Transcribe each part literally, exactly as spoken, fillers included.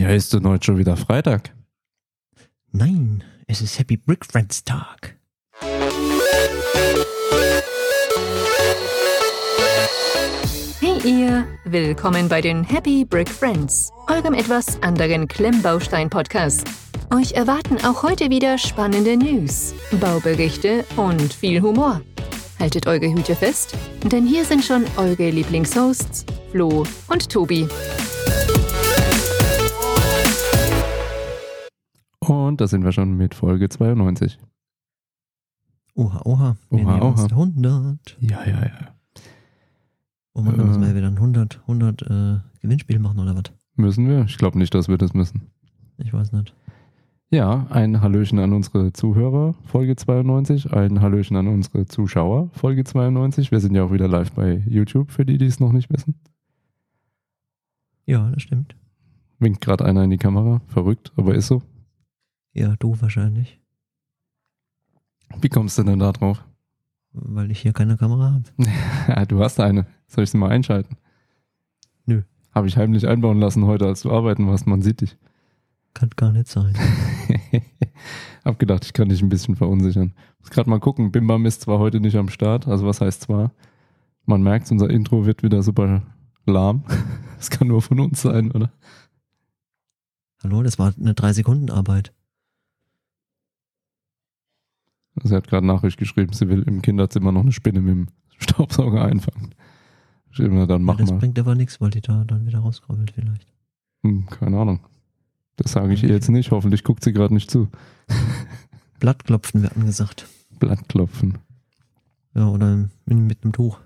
Ja, ist denn heute schon wieder Freitag? Nein, es ist Happy Brick Friends Tag. Hey ihr, willkommen bei den Happy Brick Friends, eurem etwas anderen Klemmbaustein-Podcast. Euch erwarten auch heute wieder spannende News, Bauberichte und viel Humor. Haltet eure Hüte fest, denn hier sind schon eure Lieblingshosts, Flo und Tobi. Und da sind wir schon mit Folge zweiundneunzig. Oha, oha. Wir Oha, nähern uns oha. der hundert. Ja, ja, ja. Oh Mann, da müssen wir ja wieder ein hundert, hundert äh, Gewinnspiel machen oder was? Müssen wir? Ich glaube nicht, dass wir das müssen. Ich weiß nicht. Ja, ein Hallöchen an unsere Zuhörer, Folge zweiundneunzig. Ein Hallöchen an unsere Zuschauer, Folge zweiundneunzig. Wir sind ja auch wieder live bei YouTube, für die, die es noch nicht wissen. Ja, das stimmt. Winkt gerade einer in die Kamera. Verrückt, aber ist so. Ja, du wahrscheinlich. Wie kommst du denn da drauf? Weil ich hier keine Kamera habe. Ja, du hast eine. Soll ich sie mal einschalten? Nö. Habe ich heimlich einbauen lassen heute, als du arbeiten warst. Man sieht dich. Kann gar nicht sein. Hab gedacht, ich kann dich ein bisschen verunsichern. Muss gerade mal gucken. Bimbam ist zwar heute nicht am Start. Also was heißt zwar? Man merkt, unser Intro wird wieder super lahm. Das kann nur von uns sein, oder? Hallo, das war eine drei Sekunden Arbeit. Sie hat gerade Nachricht geschrieben, sie will im Kinderzimmer noch eine Spinne mit dem Staubsauger einfangen. Ich immer dann mach Ja, das mal. bringt aber nichts, weil die da dann wieder rauskrabbelt vielleicht. Hm, keine Ahnung. Das sage ich ihr jetzt nicht. Hoffentlich guckt sie gerade nicht zu. Blattklopfen wird angesagt. Blattklopfen. Ja, oder mit, mit einem Tuch.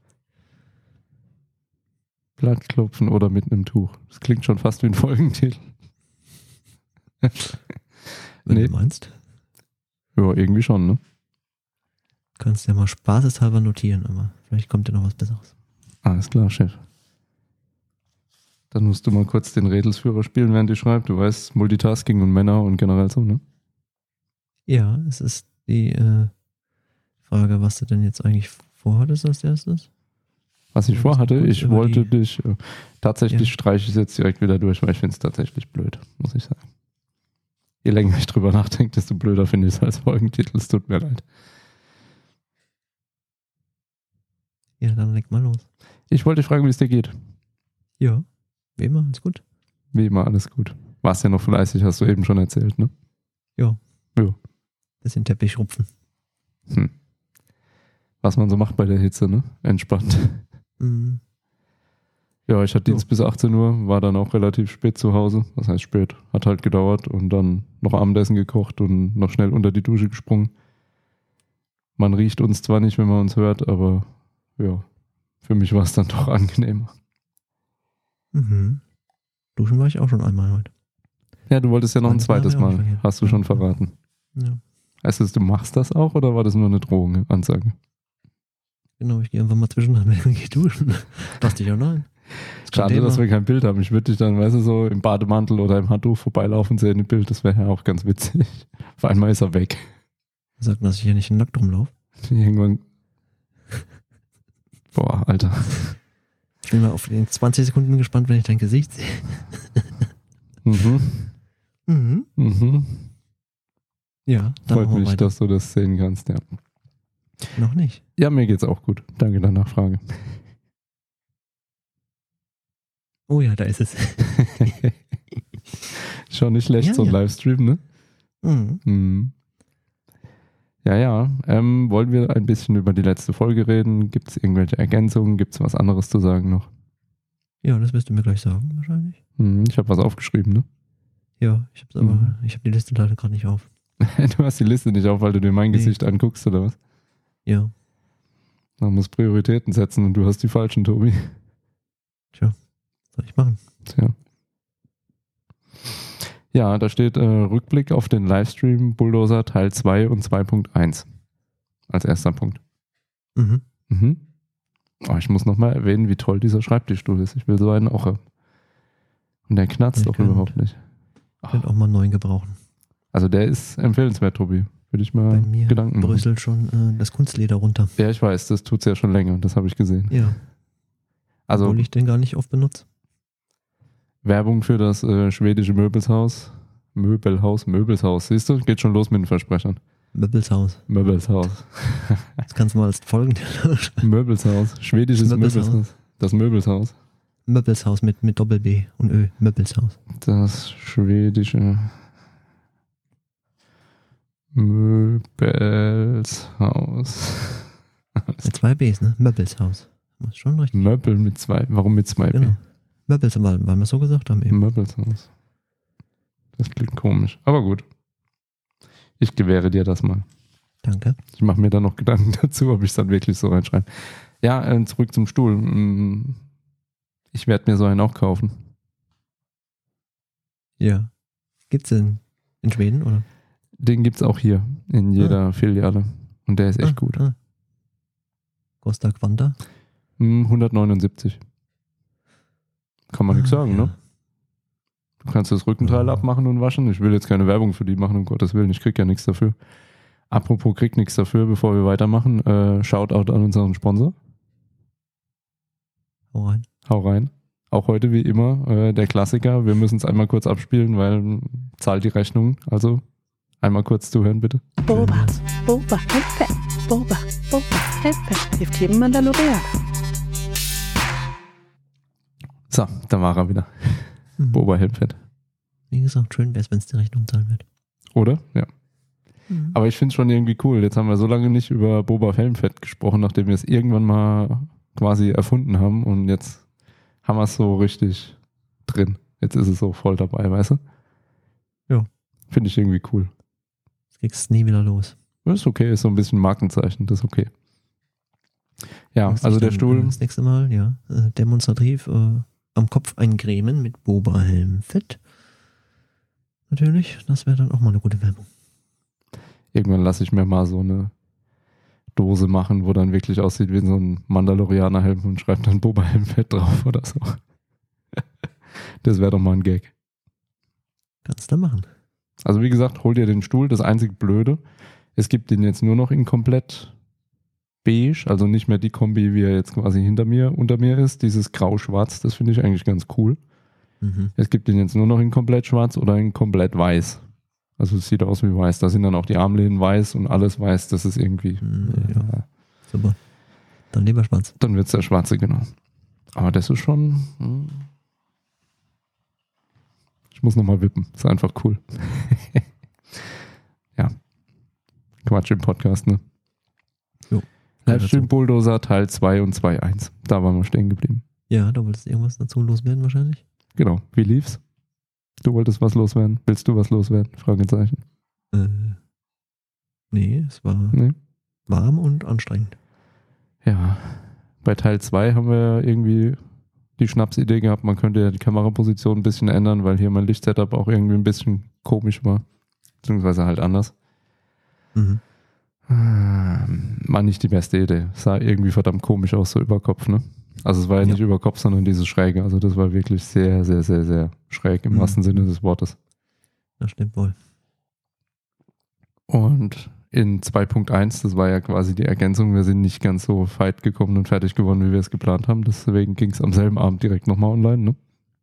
Blattklopfen oder mit einem Tuch. Das klingt schon fast wie ein Folgentitel. Wenn Nee. du meinst. Ja, irgendwie schon, ne? Kannst ja mal spaßeshalber notieren, aber vielleicht kommt ja noch was Besseres. Alles klar, Chef. Dann musst du mal kurz den Rädelsführer spielen, während ich schreibe. Du weißt, Multitasking und Männer und generell so, ne? Ja, es ist die äh, Frage, was du denn jetzt eigentlich vorhattest als erstes. Was ich Ja, vorhatte, kurz ich über wollte die- dich, äh, tatsächlich Ja. streiche ich es jetzt direkt wieder durch, weil ich finde es tatsächlich blöd, muss ich sagen. Je länger ich drüber nachdenke, desto blöder finde ich es als Folgentitel. Es tut mir leid. Ja, dann leg mal los. Ich wollte dich fragen, wie es dir geht. Ja, wie immer, alles gut. Wie immer, alles gut. Warst ja noch fleißig, hast du eben schon erzählt, ne? Ja. Ja. Bisschen Teppich rupfen. Hm. Was man so macht bei der Hitze, ne? Entspannt. Mhm. Ja, ich hatte So. Dienst bis achtzehn Uhr, war dann auch relativ spät zu Hause. Was heißt spät? Hat halt gedauert und dann noch Abendessen gekocht und noch schnell unter die Dusche gesprungen. Man riecht uns zwar nicht, wenn man uns hört, aber ja, für mich war es dann doch angenehmer. Mhm. Duschen war ich auch schon einmal heute. Ja, du wolltest ja noch ein Das darf zweites ich auch nicht Mal. vergessen. Hast du schon verraten. Ja. Heißt das, du machst das auch oder war das nur eine Drohung, Ansage? Genau, ich gehe einfach mal zwischendrin und gehe duschen. Dachte ich auch nein. Ist kein Schade, Thema. dass wir kein Bild haben. Ich würde dich dann, weißt du, so im Bademantel oder im Handtuch vorbeilaufen sehen im Bild. Das wäre ja auch ganz witzig. Auf einmal ist er weg. Sagt, dass ich hier nicht nackt rumlaufe. Irgendwann. Boah, Alter. Ich bin mal auf den zwanzig Sekunden gespannt, wenn ich dein Gesicht sehe. Mhm. Mhm. Mhm. Ja, dann Freut machen wir mich, weiter. dass du das sehen kannst, ja. Noch nicht. Ja, mir geht's auch gut. Danke der Nachfrage. Oh ja, da ist es. Schon nicht schlecht, Ja, so ein ja. Livestream, ne? Mhm. Mhm. Ja, ja. Ähm, wollen wir ein bisschen über die letzte Folge reden? Gibt es irgendwelche Ergänzungen? Gibt es was anderes zu sagen noch? Ja, das wirst du mir gleich sagen, wahrscheinlich. Mhm, ich habe was aufgeschrieben, ne? Ja, ich hab's aber, Mhm. ich habe die Liste leider gerade nicht auf. Du hast die Liste nicht auf, weil du dir mein Nee. Gesicht anguckst, oder was? Ja, Man muss Prioritäten setzen und du hast die falschen, Tobi. soll ich machen? Tja. Ja, da steht äh, Rückblick auf den Livestream Bulldozer Teil zwei und zwei Punkt eins als erster Punkt. Mhm. Mhm. Oh, ich muss nochmal erwähnen, wie toll dieser Schreibtischstuhl ist. Ich will so einen auch haben. Und der knarzt Ich doch könnt- überhaupt nicht. Könnt auch mal einen neuen gebrauchen. Also der ist empfehlenswert, Tobi. Würde ich mal Bei mir Gedanken machen. bröselt schon äh, das Kunstleder runter. Ja, ich weiß, das tut's ja schon länger. Das habe ich gesehen. Ja, Also obwohl ich den gar nicht oft benutze. Werbung für das äh, schwedische Möbelshaus. Möbelhaus, Möbelshaus. Siehst du? Geht schon los mit den Versprechern. Möbelshaus. Möbelshaus. Das kannst du mal als Folgen. Möbelshaus. Schwedisches Möbelshaus. Möbelshaus. Das Möbelshaus. Möbelshaus mit, mit Doppel-B und Ö. Möbelshaus. Das schwedische Möbelshaus. Mit zwei Bs, ne? Möbelshaus. Muss schon richtig. Möbel mit zwei. Warum mit zwei Genau. B? Möbels, weil, weil wir so gesagt haben eben. Möbelshaus. Das klingt komisch. Aber gut. Ich gewähre dir das mal. Danke. Ich mache mir da noch Gedanken dazu, ob ich es dann wirklich so reinschreibe. Ja, äh, zurück zum Stuhl. Ich werde mir so einen auch kaufen. Ja. Gibt's den in Schweden, oder? Den gibt es auch hier in jeder ah. Filiale. Und der ist echt ah, gut. Ah. Costa Quanta? hundertneunundsiebzig. Kann man ah, nichts sagen, ja. ne? Du kannst das Rückenteil ja. abmachen und waschen. Ich will jetzt keine Werbung für die machen, um Gottes Willen. Ich krieg ja nichts dafür. Apropos krieg nichts dafür, bevor wir weitermachen. Äh, Shoutout an unseren Sponsor. Hau rein. Hau rein. Auch heute wie immer äh, der Klassiker. Wir müssen es einmal kurz abspielen, weil zahlt die Rechnung. Also einmal kurz zuhören, bitte. Boba, Boba, Helfe, Boba, Boba, Helfe, hilft jedem Mandalorianer. So, da war er wieder. Mhm. Boba Helmfett. Wie gesagt, schön wäre es, wenn es die Rechnung zahlen wird. Oder? Ja. Mhm. Aber ich finde es schon irgendwie cool. Jetzt haben wir so lange nicht über Boba Helmfett gesprochen, nachdem wir es irgendwann mal quasi erfunden haben und jetzt haben wir es so richtig drin. Jetzt ist es so voll dabei, weißt du? Ja. Finde ich irgendwie cool. Jetzt kriegst du nie wieder los. Das ist okay, ist so ein bisschen Markenzeichen, das ist okay. Ja, Lass also dich der dann, Stuhl. äh, Das nächste Mal, ja, äh, demonstrativ äh, am Kopf eincremen mit Boba Helmfett. Natürlich, das wäre dann auch mal eine gute Werbung. Irgendwann lasse ich mir mal so eine Dose machen, wo dann wirklich aussieht wie so ein Mandalorianer-Helm und schreibt dann Boba Helmfett drauf oder so. Das wäre doch mal ein Gag. Kannst du machen. Also wie gesagt, hol dir den Stuhl. Das einzig Blöde, es gibt den jetzt nur noch in komplett beige, also nicht mehr die Kombi, wie er jetzt quasi hinter mir, unter mir ist. Dieses grau-schwarz, das finde ich eigentlich ganz cool. Mhm. Es gibt den jetzt nur noch in komplett schwarz oder in komplett weiß. Also es sieht aus wie weiß. Da sind dann auch die Armlehnen weiß und alles weiß. Das ist irgendwie... Mhm, äh, ja. Super. Dann lieber schwarz. Dann wird es der schwarze, genau. Aber das ist schon... Hm. Ich muss nochmal wippen. Ist einfach cool. Ja. Quatsch im Podcast, ne? Jo. Livestream Bulldozer Teil zwei und zwei Punkt eins. Da waren wir stehen geblieben. Ja, du wolltest irgendwas dazu loswerden wahrscheinlich? Genau. Wie lief's? Du wolltest was loswerden? Willst du was loswerden? Fragezeichen. Äh, nee, es war Nee. warm und anstrengend. Ja. Bei Teil zwei haben wir irgendwie die Schnapsidee gehabt, man könnte ja die Kameraposition ein bisschen ändern, weil hier mein Lichtsetup auch irgendwie ein bisschen komisch war. Beziehungsweise halt anders. Mhm. War nicht die beste Idee. Sah irgendwie verdammt komisch aus, so über Kopf, ne? Also es war ja, Ja. nicht über Kopf, sondern dieses Schräge. Also das war wirklich sehr, sehr, sehr, sehr schräg im Mhm. wahrsten Sinne des Wortes. Das stimmt wohl. Und in zwei Punkt eins, das war ja quasi die Ergänzung, wir sind nicht ganz so weit gekommen und fertig geworden, wie wir es geplant haben. Deswegen ging es am selben Abend direkt nochmal online, ne?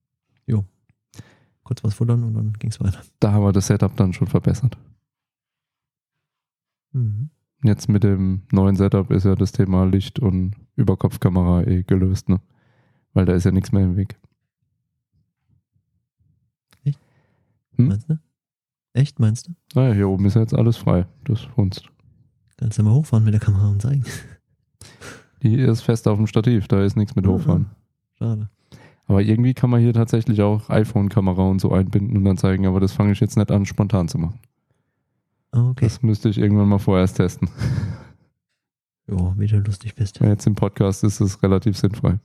Kurz was futtern und dann ging es weiter. Da haben wir das Setup dann schon verbessert. Mhm. Jetzt mit dem neuen Setup ist ja das Thema Licht und Überkopfkamera eh gelöst, ne? Weil da ist ja nichts mehr im Weg. Echt? Hm? Meinst du? Echt, meinst du? Naja, hier oben ist ja jetzt alles frei. Das funzt. Kannst du mal hochfahren mit der Kamera und zeigen. Die ist fest auf dem Stativ, da ist nichts mit hochfahren. Schade. Aber irgendwie kann man hier tatsächlich auch iPhone-Kamera und so einbinden und dann zeigen, aber das fange ich jetzt nicht an, spontan zu machen. Ah, okay. Das müsste ich irgendwann mal vorerst testen. Jo, wie du lustig bist. Jetzt im Podcast ist es relativ sinnfrei.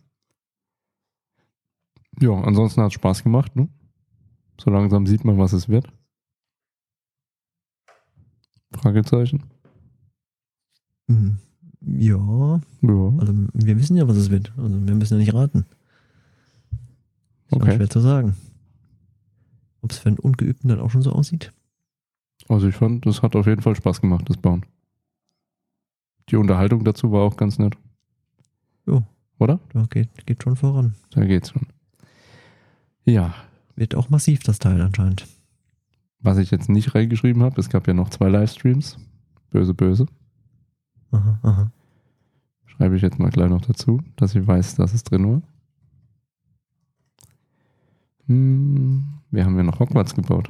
Ja, ansonsten hat es Spaß gemacht, ne? So langsam sieht man, was es wird. Fragezeichen. Mhm. Ja, Ja, also wir wissen ja, was es wird. Also wir müssen ja nicht raten. Ist Okay. auch schwer zu sagen. Ob es für einen Ungeübten dann auch schon so aussieht? also ich fand, das hat auf jeden Fall Spaß gemacht, das Bauen. Die Unterhaltung dazu war auch ganz nett. Jo. Oder? Da geht, geht schon voran. Da geht's schon. Ja, Wird auch massiv, das Teil anscheinend. was ich jetzt nicht reingeschrieben habe, es gab ja noch zwei Livestreams. Böse, böse. Aha, aha. Schreibe ich jetzt mal gleich noch dazu, dass ich weiß, dass es drin war. Hm, wir haben ja noch Hogwarts gebaut.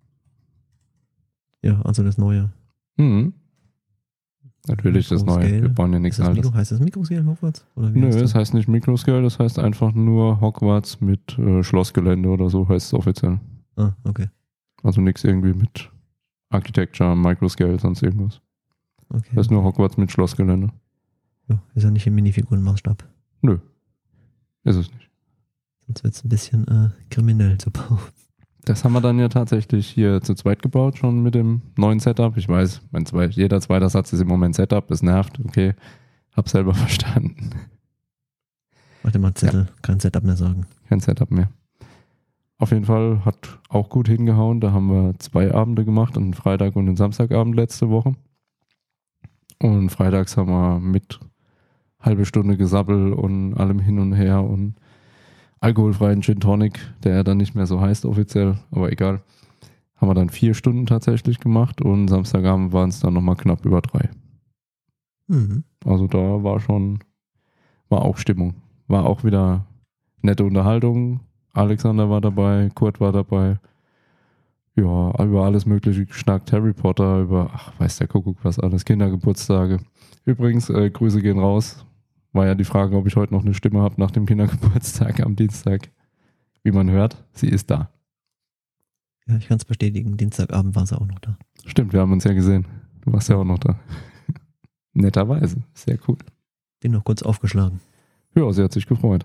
Ja, also das neue. Hm. Natürlich das Neue. Microscale. Wir bauen ja nichts Ist das Altes. Mikro, heißt das Mikroscale Hogwarts? Oder wie Nö, heißt das das? heißt nicht Microscale, das heißt einfach nur Hogwarts mit äh, Schlossgelände oder so heißt es offiziell. Ah, okay. Also nichts irgendwie mit Architecture, Microscale, sonst irgendwas. okay. Das heißt nur Hogwarts mit Schlossgelände. Ja, ist ja nicht im Minifigurenmaßstab. Nö, ist es nicht. Sonst wird es ein bisschen äh, kriminell zu bauen. Das haben wir dann ja tatsächlich hier zu zweit gebaut, schon mit dem neuen Setup. Ich weiß, mein zwei, jeder zweite Satz ist im Moment Setup, das nervt, okay. Hab selber verstanden. Warte mal, Zettel, kein Setup mehr sagen. Kein Setup mehr. Auf jeden Fall hat auch gut hingehauen. Da haben wir zwei Abende gemacht, einen Freitag und einen Samstagabend letzte Woche. Und freitags haben wir mit halbe Stunde Gesabbel und allem hin und her und alkoholfreien Gin Tonic, der ja dann nicht mehr so heißt offiziell, aber egal. Haben wir dann vier Stunden tatsächlich gemacht und Samstagabend waren es dann nochmal knapp über drei. Mhm. Also da war schon, war auch Stimmung. War auch wieder nette Unterhaltung. Alexander war dabei, Kurt war dabei. Ja, über alles Mögliche geschnackt. Harry Potter, über, ach, weiß der Kuckuck was alles, Kindergeburtstage. Übrigens, äh, Grüße gehen raus. War ja die Frage, ob ich heute noch eine Stimme habe nach dem Kindergeburtstag am Dienstag. Wie man hört, sie ist da. Ja, ich kann es bestätigen, Dienstagabend war sie auch noch da. Stimmt, wir haben uns ja gesehen. Du warst ja auch noch da. Netterweise, sehr cool. Den noch kurz aufgeschlagen. Ja, sie hat sich gefreut.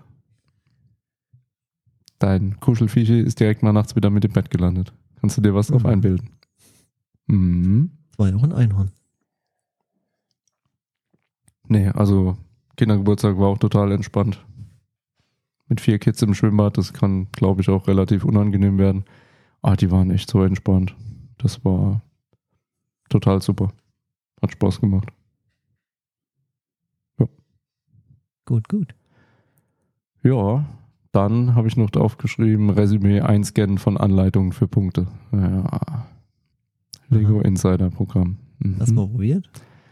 Dein Kuschelviechi ist direkt mal nachts wieder mit im Bett gelandet. Kannst du dir was drauf Mhm. einbilden? Mhm. Das war ja auch ein Einhorn. Nee, also Kindergeburtstag war auch total entspannt. Mit vier Kids im Schwimmbad, das kann, glaube ich, auch relativ unangenehm werden. Ah, die waren echt so entspannt. Das war total super. Hat Spaß gemacht. Gut, gut. Ja, dann habe ich noch aufgeschrieben, Resümee einscannen von Anleitungen für Punkte. Ja. Lego Insider Programm. Mhm. Hast du mal probiert?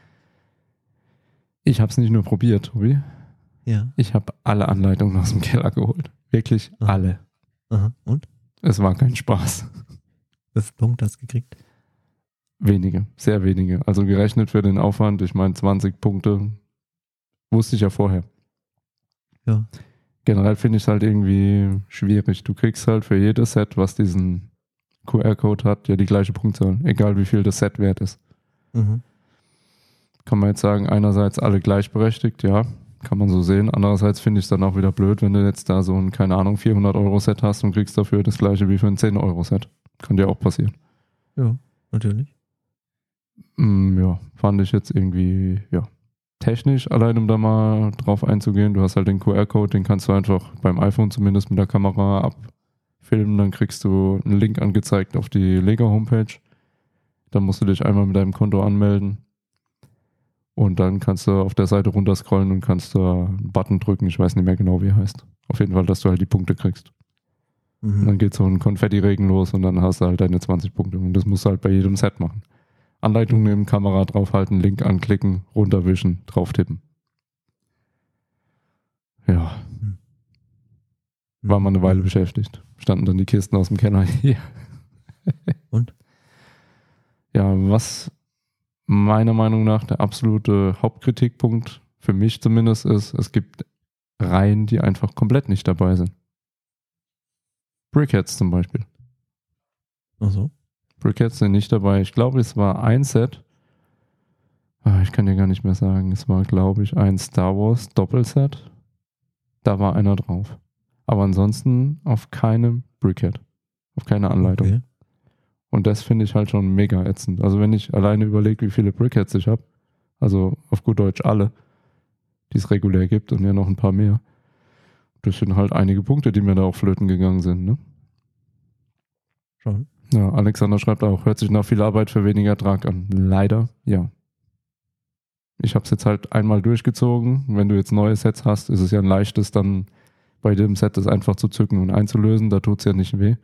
Ich habe es nicht nur probiert, Tobi. Ja. Ich habe alle Anleitungen aus dem Keller geholt. Wirklich Aha. alle. Aha. Und? Es war kein Spaß. Wie viele Punkte hast du gekriegt? Wenige, sehr wenige. Also gerechnet für den Aufwand, ich meine zwanzig Punkte, wusste ich ja vorher. Ja. Generell finde ich es halt irgendwie schwierig. Du kriegst halt für jedes Set, was diesen Q R-Code hat, ja die gleiche Punktzahl, egal wie viel das Set wert ist. Mhm. Kann man jetzt sagen, einerseits alle gleichberechtigt, ja, kann man so sehen. Andererseits finde ich es dann auch wieder blöd, wenn du jetzt da so ein, keine Ahnung, vierhundert Euro Set hast und kriegst dafür das gleiche wie für ein zehn Euro Set. Kann dir auch passieren. Ja, natürlich. Mm, ja, fand ich jetzt irgendwie, ja, technisch, allein um da mal drauf einzugehen. Du hast halt den Q R-Code, den kannst du einfach beim iPhone zumindest mit der Kamera abfilmen. Dann kriegst du einen Link angezeigt auf die Lego-Homepage. Dann musst du dich einmal mit deinem Konto anmelden. Und dann kannst du auf der Seite runterscrollen und kannst da einen Button drücken. Ich weiß nicht mehr genau, wie er heißt. Auf jeden Fall, dass du halt die Punkte kriegst. Mhm. Und dann geht so ein Konfetti-Regen los und dann hast du halt deine zwanzig Punkte. Und das musst du halt bei jedem Set machen. Anleitung nehmen, Kamera draufhalten, Link anklicken, runterwischen, drauf tippen. Ja, war mal eine Weile beschäftigt. Standen dann die Kisten aus dem Keller hier. Und? Ja, was meiner Meinung nach der absolute Hauptkritikpunkt für mich zumindest ist, es gibt Reihen, die einfach komplett nicht dabei sind. Brickheads zum Beispiel. Ach so. Brickheads sind nicht dabei. Ich glaube, es war ein Set. Ah, ich kann dir gar nicht mehr sagen. Es war, glaube ich, ein Star Wars Doppelset. Da war einer drauf. Aber ansonsten auf keinem Brickhead. Auf keine Anleitung. Okay. Und das finde ich halt schon mega ätzend. Also wenn ich alleine überlege, wie viele Brickheads ich habe, also auf gut Deutsch alle, die es regulär gibt und ja noch ein paar mehr, das sind halt einige Punkte, die mir da auch flöten gegangen sind, ne? Schon. Ja, Alexander schreibt auch, hört sich nach viel Arbeit für weniger Ertrag an. Leider, ja. Ich habe es jetzt halt einmal durchgezogen. Wenn du jetzt neue Sets hast, ist es ja ein leichtes, dann bei dem Set das einfach zu zücken und einzulösen, da tut es ja nicht weh.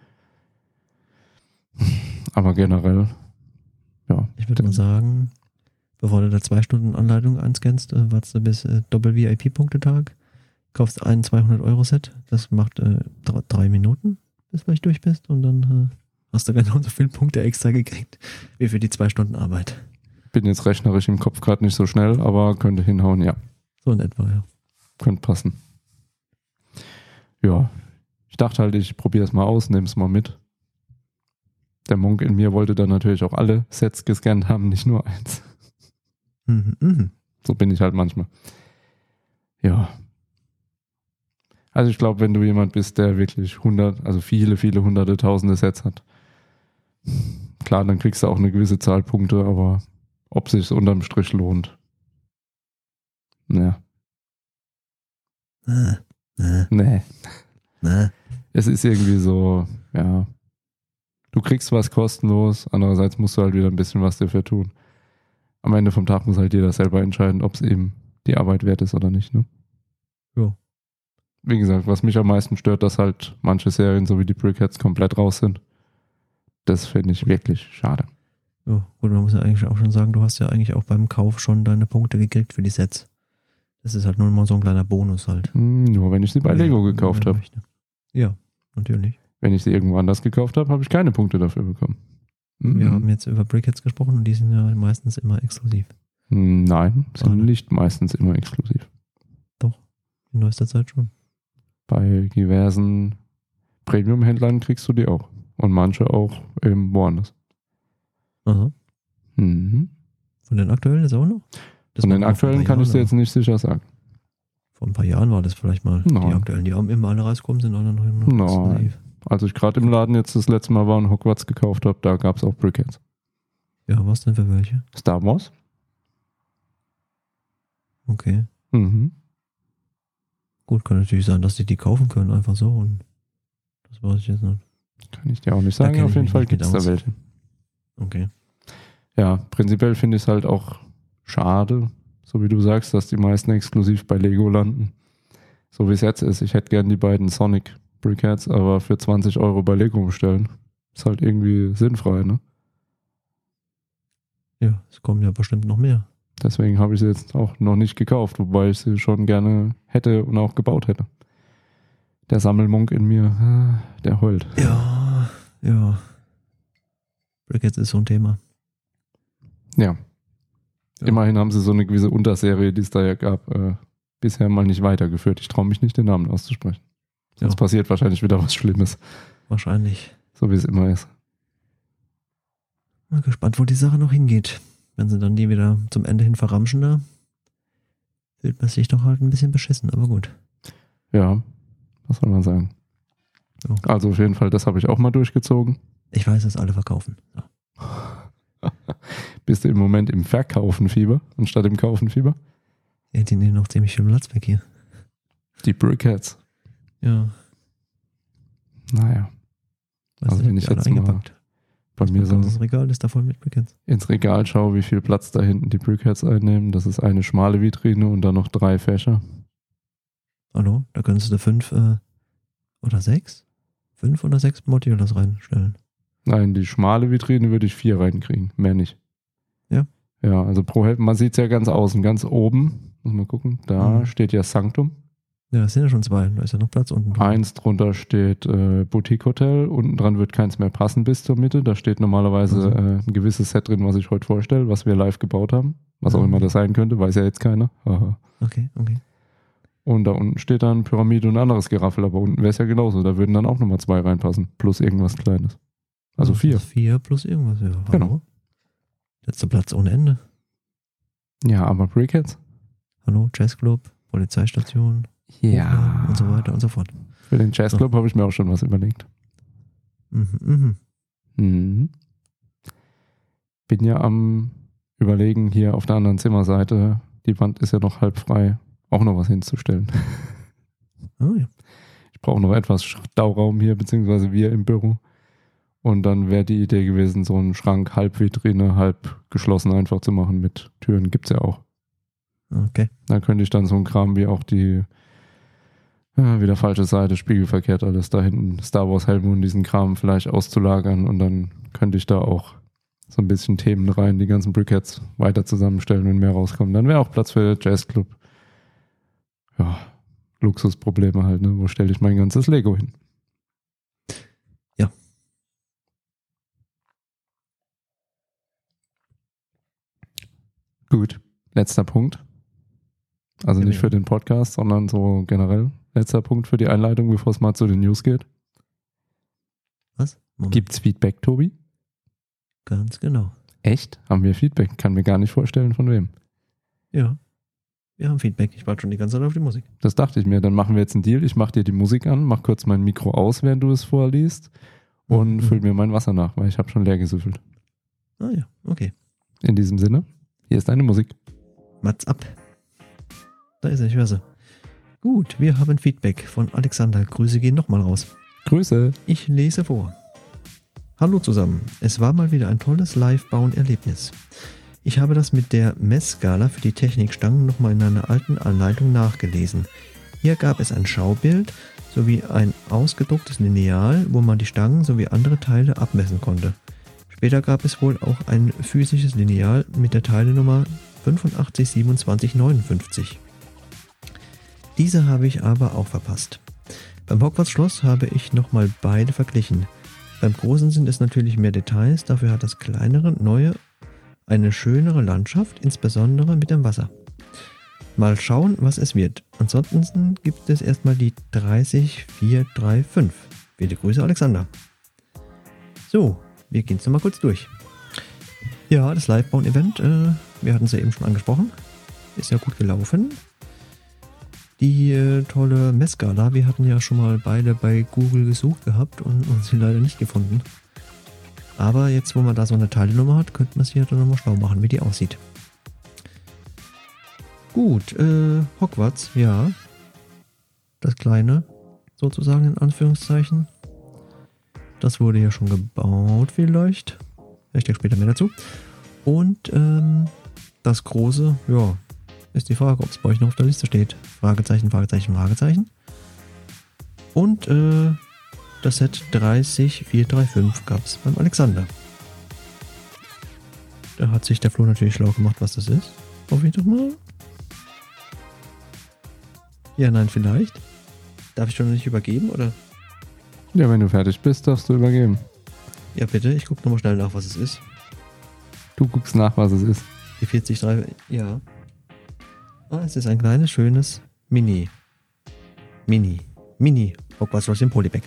Aber generell, ja. Ich würde mal sagen, bevor du da zwei Stunden Anleitung einscannst, äh, wartest du bis äh, Doppel-V I P-Punktetag, kaufst ein zweihundert-Euro-Set, das macht äh, drei, drei Minuten, bis du gleich durch bist und dann äh, hast du genauso viele Punkte extra gekriegt, wie für die zwei Stunden Arbeit. Bin jetzt rechnerisch im Kopf gerade nicht so schnell, aber könnte hinhauen, ja. So in etwa, ja. Könnte passen. Ja, ich dachte halt, ich probiere es mal aus, nehme es mal mit. Der Monk in mir wollte dann natürlich auch alle Sets gescannt haben, nicht nur eins. Mhm, mhm. So bin ich halt manchmal. Ja. Also ich glaube, wenn du jemand bist, der wirklich hundert, also viele, viele hunderte, tausende Sets hat, klar, dann kriegst du auch eine gewisse Zahl Punkte, aber ob sich unterm Strich lohnt. Ja. Äh, äh, Nee. äh. Es ist irgendwie so, ja, du kriegst was kostenlos, andererseits musst du halt wieder ein bisschen was dafür tun. Am Ende vom Tag muss halt jeder selber entscheiden, ob es eben die Arbeit wert ist oder nicht, ne? Ja. Wie gesagt, was mich am meisten stört, dass halt manche Serien, so wie die Brickheads, komplett raus sind. Das finde ich wirklich schade. Ja, gut, man muss ja eigentlich auch schon sagen, du hast ja eigentlich auch beim Kauf schon deine Punkte gekriegt für die Sets. Das ist halt nur mal so ein kleiner Bonus halt. Hm, nur wenn ich sie bei Ja, Lego gekauft ja, habe. Ja, natürlich. Wenn ich sie irgendwo anders gekauft habe, habe ich keine Punkte dafür bekommen. Mhm. Wir haben jetzt über Brickheads gesprochen und die sind ja meistens immer exklusiv. Nein, sind Schade. nicht meistens immer exklusiv. In neuester Zeit schon. Bei diversen Premium-Händlern kriegst du die auch. Und manche auch eben woanders. Aha. Mhm. Von den aktuellen ist auch noch? Das Von war den vor ein aktuellen paar kann ich dir Jahren, jetzt nicht sicher sagen. Vor ein paar Jahren war das vielleicht mal. Nein. Die aktuellen, die haben immer alle rausgekommen, sind alle noch immer Nein. exklusiv. Als ich gerade im Laden jetzt das letzte Mal war und Hogwarts gekauft habe, da gab es auch Brickheads. Ja, was denn für welche? Star Wars? Okay. Mhm. Gut, kann natürlich sein, dass die die kaufen können, einfach so. Und das weiß ich jetzt nicht. Kann ich dir auch nicht Da sagen. kenn Auf ich jeden mich Fall nicht gibt es mit da aus. welche. Okay. Ja, prinzipiell finde ich es halt auch schade, so wie du sagst, dass die meisten exklusiv bei Lego landen. So wie es jetzt ist. Ich hätte gern die beiden Sonic Brickheads, aber für zwanzig Euro bei Lego bestellen. Ist halt irgendwie sinnfrei, ne? Ja, es kommen ja bestimmt noch mehr. Deswegen habe ich sie jetzt auch noch nicht gekauft, wobei ich sie schon gerne hätte und auch gebaut hätte. Der Sammelmonk in mir, der heult. Ja, ja. Brickheads ist so ein Thema. Ja. Ja. Immerhin haben sie so eine gewisse Unterserie, die es da ja gab, äh, bisher mal nicht weitergeführt. Ich traue mich nicht, den Namen auszusprechen. Sonst Ja. passiert wahrscheinlich wieder was Schlimmes. Wahrscheinlich. So wie es immer ist. Mal gespannt, wo die Sache noch hingeht. Wenn sie dann die wieder zum Ende hin verramschen da, fühlt man sich doch halt ein bisschen beschissen, aber gut. Ja, was soll man sagen. Ja. Also auf jeden Fall, das habe ich auch mal durchgezogen. Ich weiß, dass alle verkaufen. Ja. Bist du im Moment im Verkaufen-Fieber anstatt im Kaufen-Fieber? Ja, die nehmen noch ziemlich viel Platz weg hier. Die Brickheads. Ja. Naja, Weißt Also du, wenn die ich alle jetzt mal eingepackt. bei mir so Das Regal ist da voll mit Brickheads. ins Regal schaue, wie viel Platz da hinten die Brickheads einnehmen. Das ist eine schmale Vitrine und dann noch drei Fächer. Hallo? Da könntest du fünf äh, oder sechs? Fünf oder sechs Modules reinstellen. Nein, die schmale Vitrine würde ich vier reinkriegen, mehr nicht. Ja? Ja, also pro Hälfte, man sieht es ja ganz außen, ganz oben, muss man gucken, da Mhm. steht ja Sanctum. Ja, es sind ja schon zwei. Da ist ja noch Platz unten drunter. Eins drunter steht äh, Boutique Hotel, unten dran wird keins mehr passen bis zur Mitte. Da steht normalerweise Mhm. äh, ein gewisses Set drin, was ich heute vorstelle, was wir live gebaut haben. Was auch Mhm. immer das sein könnte, weiß ja jetzt keiner. Aha. Okay, okay. Und da unten steht dann Pyramide und ein anderes Geraffel, aber unten wäre es ja genauso. Da würden dann auch nochmal zwei reinpassen, plus irgendwas Kleines. Also Das vier. ist Vier plus irgendwas. Ja, hallo? Genau. Letzter Platz ohne Ende. Ja, aber Brickheads? Hallo, Jazzclub, Polizeistation, Hofladen und so weiter und so fort. Für den Jazzclub habe ich mir auch schon was überlegt. Mhm, mhm. Mhm. Bin ja am Überlegen, hier auf der anderen Zimmerseite, die Wand ist ja noch halb frei, auch noch was hinzustellen. Oh ja. Ich brauche noch etwas Stauraum hier, beziehungsweise wir im Büro. Und dann wäre die Idee gewesen, so einen Schrank halb Vitrine, halb geschlossen einfach zu machen mit Türen. Gibt's ja auch. Okay. Da könnte ich dann so einen Kram wie auch die Ja, wieder falsche Seite, spiegelverkehrt alles. Da hinten Star Wars Helme und diesen Kram vielleicht auszulagern und dann könnte ich da auch so ein bisschen Themen rein, die ganzen Brickheads weiter zusammenstellen, wenn mehr rauskommen. Dann wäre auch Platz für Jazzclub. Ja, Luxusprobleme halt, ne? Wo stelle ich mein ganzes Lego hin? Ja. Gut, letzter Punkt. Also Ja, nicht ja. für den Podcast, sondern so generell. Letzter Punkt für die Einleitung, bevor es mal zu den News geht. Was? Moment. Gibt's Feedback, Tobi? Ganz genau. Echt? Haben wir Feedback? Kann mir gar nicht vorstellen, von wem. Ja. Wir haben Feedback. Ich warte schon die ganze Zeit auf die Musik. Das dachte ich mir. Dann machen wir jetzt einen Deal. Ich mache dir die Musik an, mach kurz mein Mikro aus, während du es vorliest und Mhm. füll mir mein Wasser nach, weil ich habe schon leer gesüffelt. Ah ja, okay. In diesem Sinne, hier ist deine Musik. Mats ab. Da ist er, ich höre sie. Gut, wir haben Feedback von Alexander. Grüße gehen nochmal raus. Grüße. Ich lese vor. Hallo zusammen. Es war mal wieder ein tolles Live-Bauen-Erlebnis. Ich habe das mit der Messskala für die Technikstangen nochmal in einer alten Anleitung nachgelesen. Hier gab es ein Schaubild sowie ein ausgedrucktes Lineal, wo man die Stangen sowie andere Teile abmessen konnte. Später gab es wohl auch ein physisches Lineal mit der Teilenummer fünfundachtzig siebenundzwanzig neunundfünfzig. Diese habe ich aber auch verpasst. Beim Hogwarts Schloss habe ich nochmal beide verglichen. Beim Großen sind es natürlich mehr Details, dafür hat das kleinere, neue eine schönere Landschaft, insbesondere mit dem Wasser. Mal schauen, was es wird. Ansonsten gibt es erstmal die dreißig vier drei fünf. Viele Grüße, Alexander. So, wir gehen es nochmal kurz durch. Ja, das Live-Bauen-Event, äh, wir hatten es ja eben schon angesprochen, ist ja gut gelaufen. Die äh, tolle Messskala, wir hatten ja schon mal beide bei Google gesucht gehabt und, und sie leider nicht gefunden. Aber jetzt, wo man da so eine Teilenummer hat, könnte man sich ja dann nochmal schlau machen, wie die aussieht. Gut, äh, Hogwarts, ja. Das kleine, sozusagen in Anführungszeichen. Das wurde ja schon gebaut vielleicht. Ich denke später mehr dazu. Und ähm, das große, ja, ist die Frage, ob es bei euch noch auf der Liste steht. Fragezeichen, Fragezeichen, Fragezeichen. Und äh, das Set dreißig vier drei fünf gab es beim Alexander. Da hat sich der Flo natürlich schlau gemacht, was das ist. Hoffe ich doch mal. Ja, nein, vielleicht. Darf ich schon nicht übergeben, oder? Ja, wenn du fertig bist, darfst du übergeben. Ja, bitte. Ich gucke nochmal schnell nach, was es ist. Du guckst nach, was es ist. Die vierzig drei, ja. Ah, es ist ein kleines, schönes Mini. Mini. Mini. Hogwarts Schloss im Polybag.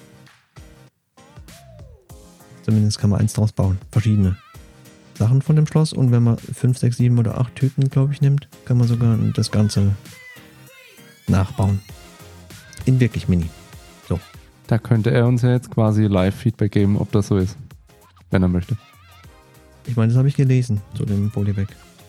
Zumindest kann man eins draus bauen. Verschiedene Sachen von dem Schloss. Und wenn man fünf, sechs, sieben oder acht Tüten, glaube ich, nimmt, kann man sogar das Ganze nachbauen. In wirklich Mini. So. Da könnte er uns ja jetzt quasi Live-Feedback geben, ob das so ist. Wenn er möchte. Ich meine, das habe ich gelesen zu dem Polybag.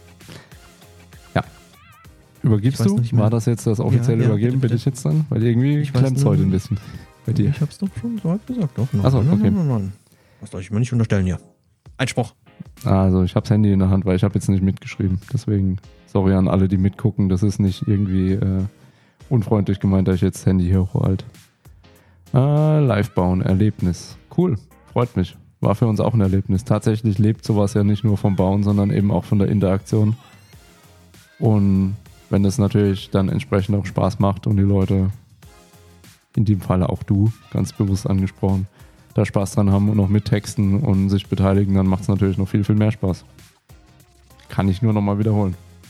Übergibst Ich weiß du? noch nicht mehr. War das jetzt das offizielle Ja, ja, Übergeben? bitte, Bin bitte. ich jetzt dann? Weil irgendwie Ich weiß klemmt es nur- heute ein bisschen bei dir. Ich habe es doch schon so halb gesagt. Doch, Ach so, nein, okay. nein, nein, nein. Das soll ich mir nicht unterstellen hier. Einspruch. Also ich habe das Handy in der Hand, weil ich habe jetzt nicht mitgeschrieben. Deswegen, sorry an alle, die mitgucken. Das ist nicht irgendwie äh, unfreundlich gemeint, dass ich jetzt das Handy hier hochhalte. Äh, Live bauen, Erlebnis. Cool, freut mich. War für uns auch ein Erlebnis. Tatsächlich lebt sowas ja nicht nur vom Bauen, sondern eben auch von der Interaktion. Und wenn das natürlich dann entsprechend auch Spaß macht und die Leute, in dem Falle auch du, ganz bewusst angesprochen, da Spaß dran haben und noch mittexten und sich beteiligen, dann macht es natürlich noch viel, viel mehr Spaß. Kann ich nur nochmal wiederholen.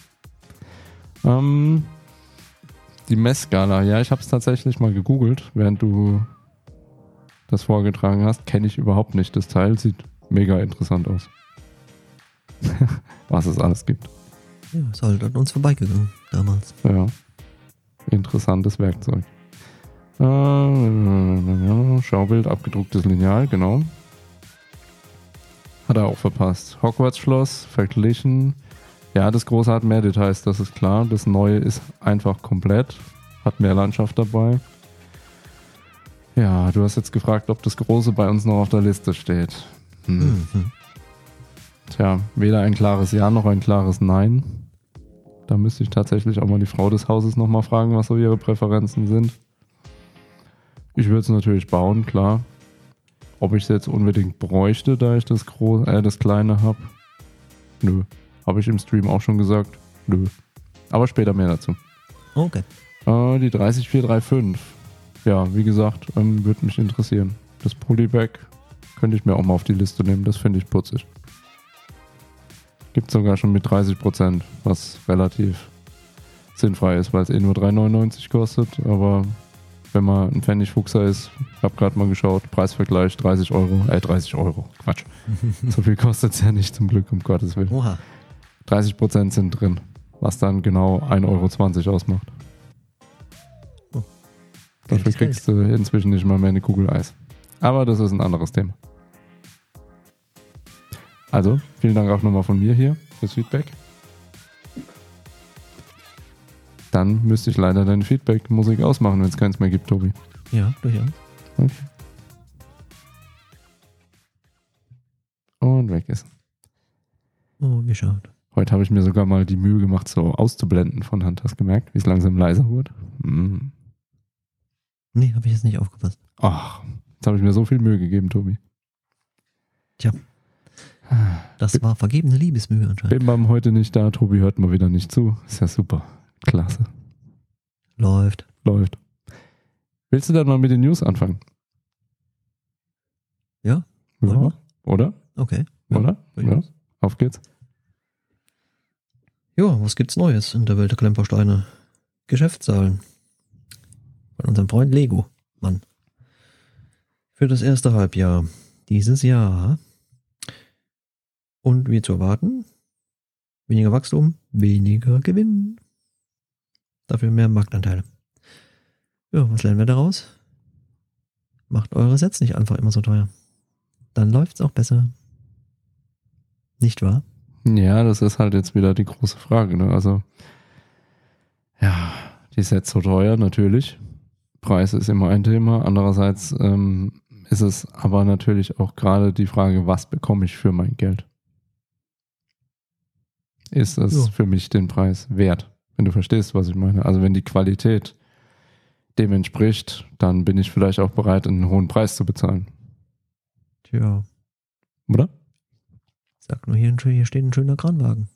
Ähm, die Messskala, ja, ich habe es tatsächlich mal gegoogelt, während du das vorgetragen hast. Kenne ich überhaupt nicht. Das Teil sieht mega interessant aus. Was es alles gibt. Ja, ist halt an uns vorbeigegangen damals. Ja, interessantes Werkzeug. Äh, Schaubild, abgedrucktes Lineal, genau. Hat er auch verpasst. Hogwarts Schloss, verglichen. Ja, das Große hat mehr Details, das ist klar. Das Neue ist einfach komplett. Hat mehr Landschaft dabei. Ja, du hast jetzt gefragt, ob das Große bei uns noch auf der Liste steht. Hm. Mhm. Tja, weder ein klares Ja noch ein klares Nein. Da müsste ich tatsächlich auch mal die Frau des Hauses nochmal fragen, was so ihre Präferenzen sind. Ich würde es natürlich bauen, klar. Ob ich es jetzt unbedingt bräuchte, da ich das, Groß äh, das Kleine habe? Nö. Habe ich im Stream auch schon gesagt? Nö. Aber später mehr dazu. Okay. Äh, die drei vier drei fünf. Ja, wie gesagt, ähm, würde mich interessieren. Das Polybag könnte ich mir auch mal auf die Liste nehmen. Das finde ich putzig. Gibt sogar schon mit dreißig Prozent, was relativ sinnfrei ist, weil es eh nur drei neunundneunzig kostet. Aber wenn man ein Pfennigfuchser ist, ich habe gerade mal geschaut, Preisvergleich dreißig Euro, äh dreißig Euro, Quatsch. So viel kostet es ja nicht, zum Glück, um Gottes Willen. Oha. dreißig Prozent sind drin, was dann genau ein Euro zwanzig ausmacht. Oh. Dafür Geld ist kriegst du inzwischen nicht mal mehr eine Kugel Eis. Aber das ist ein anderes Thema. Also, vielen Dank auch nochmal von mir hier fürs Feedback. Dann müsste ich leider deine Feedback-Musik ausmachen, wenn es keins mehr gibt, Tobi. Ja, durchaus. Okay. Und weg ist. Oh, wie schade. Heute habe ich mir sogar mal die Mühe gemacht, so auszublenden von Hand. Hast du gemerkt, wie es langsam leiser wurde? Mm. Nee, habe ich jetzt nicht aufgepasst. Ach, jetzt habe ich mir so viel Mühe gegeben, Tobi. Tja. Das war vergebene Liebesmühe anscheinend. Bin beim heute nicht da, Tobi hört mal wieder nicht zu. Ist ja super. Klasse. Läuft. Läuft. Willst du dann mal mit den News anfangen? Ja? Ja. Wollen wir? Oder? Okay. Ja, Oder? Ja. durchaus. Auf geht's. Ja, was gibt's Neues in der Welt der Klemmbausteine? Geschäftszahlen. Von unserem Freund Lego. Mann. Für das erste Halbjahr dieses Jahr. Und wie zu erwarten, weniger Wachstum, weniger Gewinn. Dafür mehr Marktanteile. Ja, was lernen wir daraus? Macht eure Sets nicht einfach immer so teuer. Dann läuft's auch besser. Nicht wahr? Ja, das ist halt jetzt wieder die große Frage. Ne? Also, ja, die Sets so teuer, natürlich. Preis ist immer ein Thema. Andererseits ähm, ist es aber natürlich auch gerade die Frage, was bekomme ich für mein Geld? Ist es Ja. für mich den Preis wert? Wenn du verstehst, was ich meine. Also wenn die Qualität dem entspricht, dann bin ich vielleicht auch bereit, einen hohen Preis zu bezahlen. Tja, Oder? sag nur, hier, ein, schön- hier steht ein schöner Kranwagen.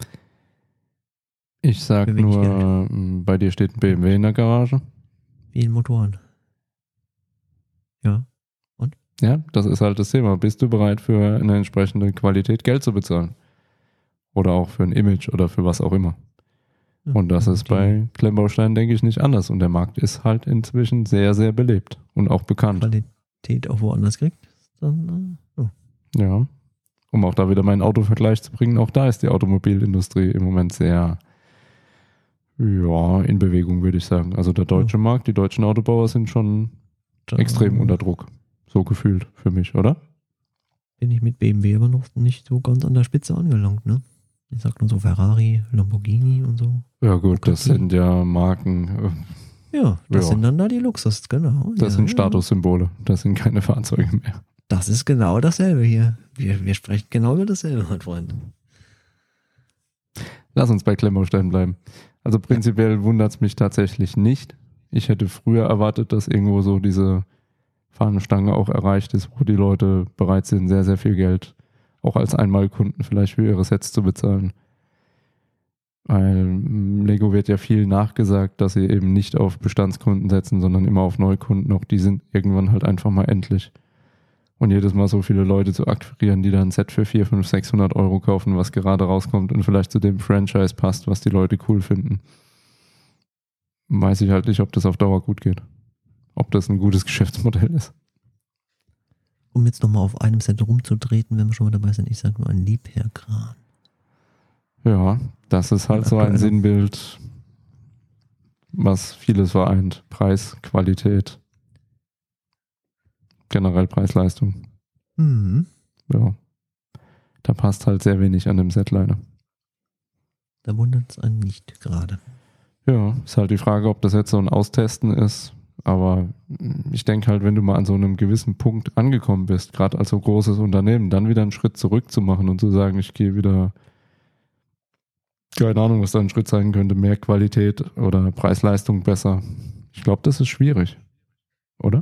Ich sag Für wenig nur, m, bei dir steht ein B M W in der Garage. Wie Motoren. Ja. Ja, das ist halt das Thema. Bist du bereit, für eine entsprechende Qualität Geld zu bezahlen? Oder auch für ein Image oder für was auch immer. Ja, Und das ist die bei Klemmbausteinen, denke ich, nicht anders. Und der Markt ist halt inzwischen sehr, sehr belebt und auch bekannt. Qualität auch woanders kriegt, dann äh, oh. Ja. Um auch da wieder meinen Autovergleich zu bringen, auch da ist die Automobilindustrie im Moment sehr, ja, in Bewegung, würde ich sagen. Also der deutsche Markt, die deutschen Autobauer sind schon da extrem unter Druck. So gefühlt für mich, oder? bin ich mit B M W aber noch nicht so ganz an der Spitze angelangt, ne? Ich sag nur so Ferrari, Lamborghini und so. Ja gut, das Okay. sind ja Marken, äh, Ja, das Ja. sind dann da die Luxus, genau. das ja, sind ja. Statussymbole, das sind keine Fahrzeuge mehr. Das ist genau dasselbe hier. Wir, wir sprechen genau über dasselbe, mein Freund. Lass uns bei Klemmbausteinen bleiben. Also prinzipiell wundert es mich tatsächlich nicht. Ich hätte früher erwartet, dass irgendwo so diese Fahnenstange auch erreicht ist, wo die Leute bereit sind, sehr, sehr viel Geld auch als Einmalkunden vielleicht für ihre Sets zu bezahlen. Weil mm, Lego wird ja viel nachgesagt, dass sie eben nicht auf Bestandskunden setzen, sondern immer auf Neukunden. Auch die sind irgendwann halt einfach mal endlich. Und jedes Mal so viele Leute zu akquirieren, die dann ein Set für vierhundert, fünfhundert, sechshundert Euro kaufen, was gerade rauskommt und vielleicht zu dem Franchise passt, was die Leute cool finden, weiß ich halt nicht, ob das auf Dauer gut geht. Ob das ein gutes Geschäftsmodell ist. Um jetzt nochmal auf einem Set rumzutreten, wenn wir schon mal dabei sind, ich sag nur ein Liebherrkran. Ja, das ist halt so ein Aktuell. Sinnbild, was vieles vereint. Preis, Qualität, generell Preis-Leistung. Mhm. Ja, da passt halt sehr wenig an dem Set leider. Da wundert es einen nicht gerade. Ja, ist halt die Frage, ob das jetzt so ein Austesten ist. Aber ich denke halt, wenn du mal an so einem gewissen Punkt angekommen bist, gerade als so großes Unternehmen, dann wieder einen Schritt zurück zu machen und zu sagen, ich gehe wieder, keine Ahnung, was da ein Schritt sein könnte, mehr Qualität oder Preis-Leistung besser. Ich glaube, das ist schwierig. Oder?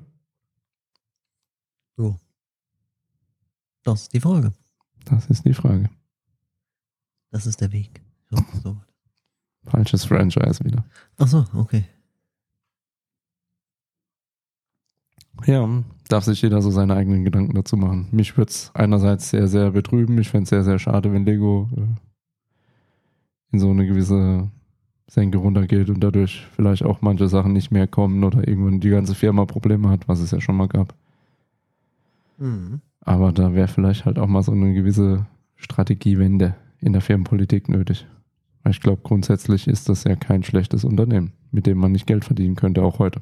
So. Das ist die Frage. Das ist die Frage. Das ist der Weg. So, so. Falsches Franchise wieder. Ach so, okay. Ja, darf sich jeder so seine eigenen Gedanken dazu machen. Mich würde es einerseits sehr, sehr betrüben. Ich fände es sehr, sehr schade, wenn Lego äh, in so eine gewisse Senke runtergeht und dadurch vielleicht auch manche Sachen nicht mehr kommen oder irgendwann die ganze Firma Probleme hat, was es ja schon mal gab. Mhm. Aber da wäre vielleicht halt auch mal so eine gewisse Strategiewende in der Firmenpolitik nötig. Weil ich glaube, grundsätzlich ist das ja kein schlechtes Unternehmen, mit dem man nicht Geld verdienen könnte, auch heute.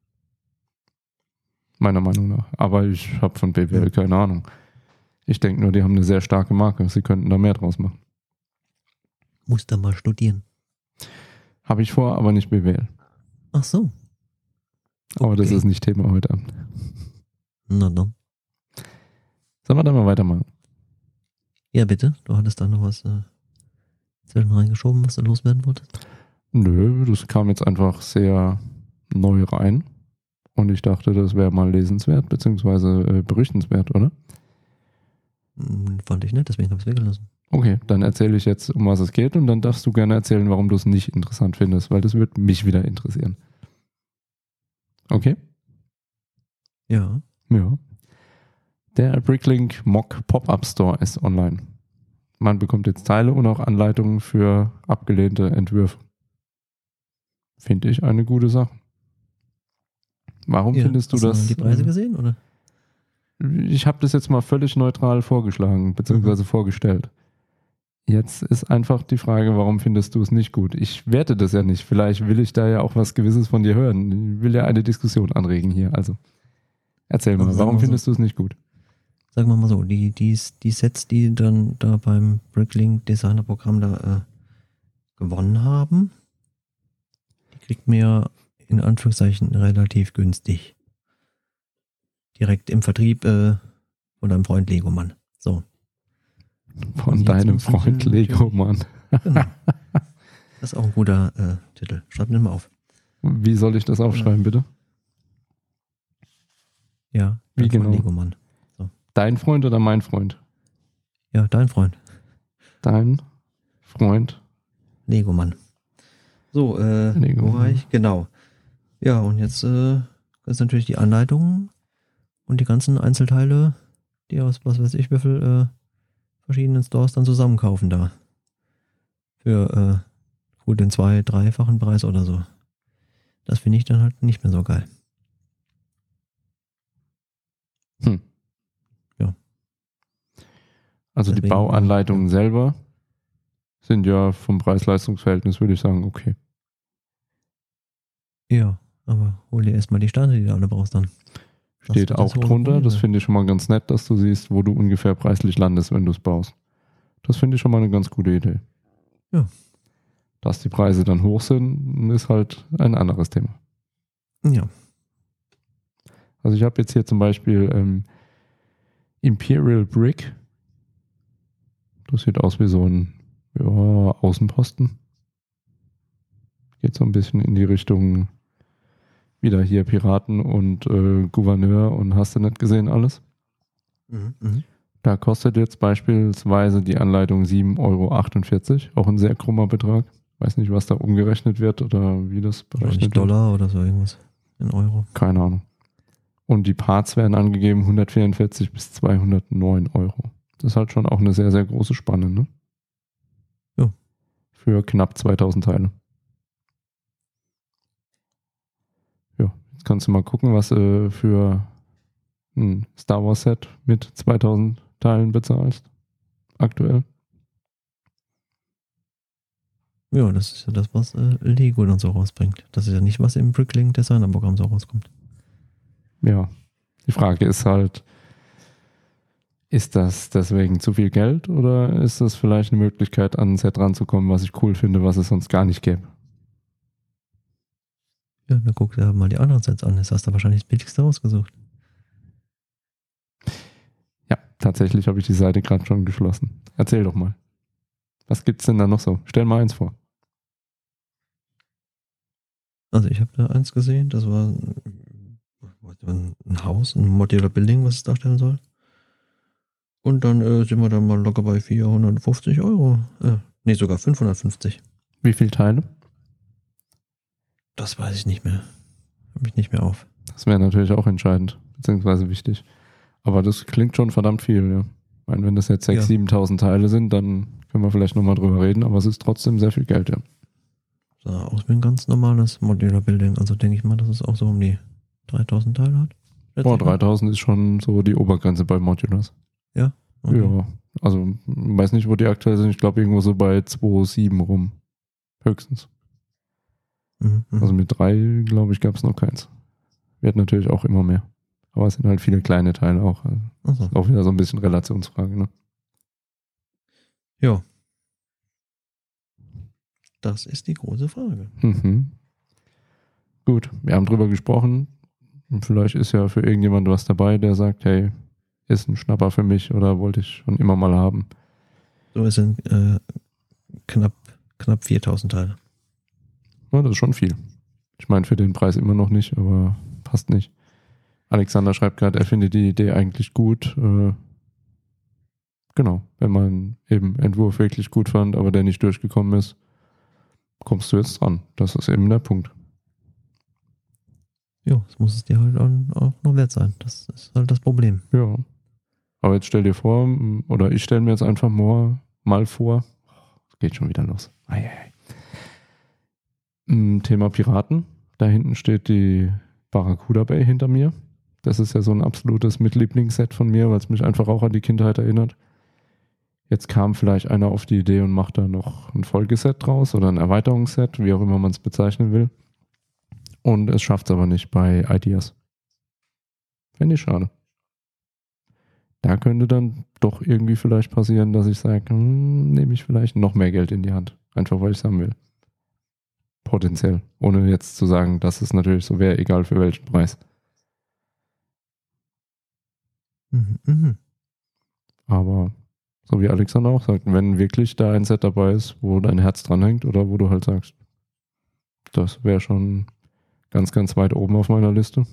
Meiner Meinung nach. Aber ich habe von B W L keine Ahnung. Ich denke nur, die haben eine sehr starke Marke. Sie könnten da mehr draus machen. Muss da mal studieren. Habe ich vor, aber nicht B W L. Ach so. Aber Okay. das ist nicht Thema heute Abend. Na dann. Sollen wir da mal weitermachen? Ja, bitte. Du hattest da noch was äh, zwischen reingeschoben, was du loswerden wolltest? Nö, das kam jetzt einfach sehr neu rein. Und ich dachte, das wäre mal lesenswert, beziehungsweise äh, berichtenswert, oder? Hm, fand ich nicht, deswegen habe ich es weggelassen. Okay, dann erzähle ich jetzt, um was es geht und dann darfst du gerne erzählen, warum du es nicht interessant findest, weil das wird mich wieder interessieren. Okay? Ja. Ja. Der Bricklink Mock Pop-Up Store ist online. Man bekommt jetzt Teile und auch Anleitungen für abgelehnte Entwürfe. Finde ich eine gute Sache. Warum ja. findest du Hast das? Du die Preise äh, gesehen, oder? Ich habe das jetzt mal völlig neutral vorgeschlagen, beziehungsweise Mhm. vorgestellt. Jetzt ist einfach die Frage, warum findest du es nicht gut? Ich werte das ja nicht. Vielleicht will ich da ja auch was Gewisses von dir hören. Ich will ja eine Diskussion anregen hier. Also erzähl mal, Also sagen warum wir so. findest du es nicht gut? Sagen wir mal so, die, die, die Sets, die dann da beim Bricklink Designer Programm da äh, gewonnen haben, die kriegt man ja in Anführungszeichen relativ günstig. Direkt im Vertrieb äh, von deinem Freund Legomann. So. Von Und jetzt deinem müssen wir Freund natürlich- Lego, Mann. Genau. Das ist auch ein guter äh, Titel. Schreib den mal auf. Wie soll ich das aufschreiben, bitte? Ja, Wie dein Freund genau? Legomann. Dein Freund oder mein Freund? Ja, dein Freund. Dein Freund. Legomann. So, äh, Legomann. wo war ich? Genau. Ja, und jetzt äh, ist natürlich die Anleitung und die ganzen Einzelteile, die aus was weiß ich wie viel äh, verschiedenen Stores dann zusammenkaufen da. Für äh, gut den zwei-, dreifachen Preis oder so. Das finde ich dann halt nicht mehr so geil. Hm. Ja. Also die Deswegen, Bauanleitungen ja. selber sind ja vom Preis-Leistungs-Verhältnis, würde ich sagen, okay. Ja, aber hol dir erstmal die Steine, die du alle brauchst dann. Das Steht wird auch das hohe drunter. Problem Das sein. finde ich schon mal ganz nett, dass du siehst, wo du ungefähr preislich landest, wenn du es baust. Das finde ich schon mal eine ganz gute Idee. Ja. Dass die Preise dann hoch sind, ist halt ein anderes Thema. Ja. Also ich habe jetzt hier zum Beispiel ähm, Imperial Brick. Das sieht aus wie so ein ja, Außenposten. Geht so ein bisschen in die Richtung wieder hier Piraten und äh, Gouverneur und hast du nicht gesehen alles? Mhm, mhm. Da kostet jetzt beispielsweise die Anleitung sieben Euro achtundvierzig, auch ein sehr krummer Betrag. Weiß nicht, was da umgerechnet wird oder wie das berechnet Wahrscheinlich wird. Dollar oder so irgendwas. In Euro. Keine Ahnung. Und die Parts werden angegeben hundertvierundvierzig bis zweihundertneun Euro. Das ist halt schon auch eine sehr, sehr große Spanne, ne? Ja. Für knapp zweitausend Teile. Ja, jetzt kannst du mal gucken, was äh, für ein Star Wars Set mit zweitausend Teilen bezahlst. Aktuell. Ja, das ist ja das, was äh, Lego dann so rausbringt. Das ist ja nicht, was im Bricklink Designer Programm so rauskommt. Ja. Die Frage ist halt, ist das deswegen zu viel Geld oder ist das vielleicht eine Möglichkeit, an ein Set ranzukommen, was ich cool finde, was es sonst gar nicht gäbe? Ja, dann guck dir mal die anderen Sets an. Jetzt hast du wahrscheinlich das billigste rausgesucht. Ja, tatsächlich habe ich die Seite gerade schon geschlossen. Erzähl doch mal. Was gibt's denn da noch so? Stell mal eins vor. Also ich habe da eins gesehen, das war, ein Haus, ein Modular Building, was es darstellen soll. Und dann äh, sind wir dann mal locker bei vierhundertfünfzig Euro. Äh, nee, sogar fünfhundertfünfzig. Wie viele Teile? Das weiß ich nicht mehr. Hab ich nicht mehr auf. Das wäre natürlich auch entscheidend, beziehungsweise wichtig. Aber das klingt schon verdammt viel, ja. Ich meine, wenn das jetzt sechstausend, Ja. siebentausend Teile sind, dann können wir vielleicht nochmal drüber reden, aber es ist trotzdem sehr viel Geld, ja. Sah aus wie ein ganz normales Modular Building. Also denke ich mal, dass es auch so um die dreitausend Teile hat. Boah, dreitausend ist schon so die Obergrenze bei Modulars. Okay. Ja, also weiß nicht, wo die aktuell sind. Ich glaube irgendwo so bei zwei Komma sieben rum. Höchstens. Mhm, mhm. Also mit drei, glaube ich, gab es noch keins. Wird natürlich auch immer mehr. Aber es sind halt viele kleine Teile auch. Also Achso. auch wieder so ein bisschen Relationsfrage, ne? Ja. Das ist die große Frage. Mhm. Gut, wir haben drüber gesprochen. Und vielleicht ist ja für irgendjemand was dabei, der sagt, hey, ist ein Schnapper für mich oder wollte ich schon immer mal haben. So, es sind äh, knapp, knapp viertausend Teile. Ja, das ist schon viel. Ich meine, für den Preis immer noch nicht, aber passt nicht. Alexander schreibt gerade, er findet die Idee eigentlich gut. Äh, genau, wenn man eben Entwurf wirklich gut fand, aber der nicht durchgekommen ist, kommst du jetzt dran. Das ist eben der Punkt. Ja, das muss es dir halt auch auch noch wert sein. Das ist halt das Problem. Ja. Aber jetzt stell dir vor, oder ich stelle mir jetzt einfach mal, mal vor, es geht schon wieder los. Ei, ei, ei. Thema Piraten. Da hinten steht die Barracuda Bay hinter mir. Das ist ja so ein absolutes Mitlieblingsset von mir, weil es mich einfach auch an die Kindheit erinnert. Jetzt kam vielleicht einer auf die Idee und macht da noch ein Folgeset draus oder ein Erweiterungsset, wie auch immer man es bezeichnen will. Und es schafft es aber nicht bei Ideas. Finde ich schade. Da könnte dann doch irgendwie vielleicht passieren, dass ich sage, hm, nehme ich vielleicht noch mehr Geld in die Hand. Einfach weil ich es haben will. Potenziell. Ohne jetzt zu sagen, dass es natürlich so wäre, egal für welchen Preis. Mhm, mhm. Aber so wie Alexander auch sagt, wenn wirklich da ein Set dabei ist, wo dein Herz dran hängt oder wo du halt sagst, das wäre schon ganz, ganz weit oben auf meiner Liste.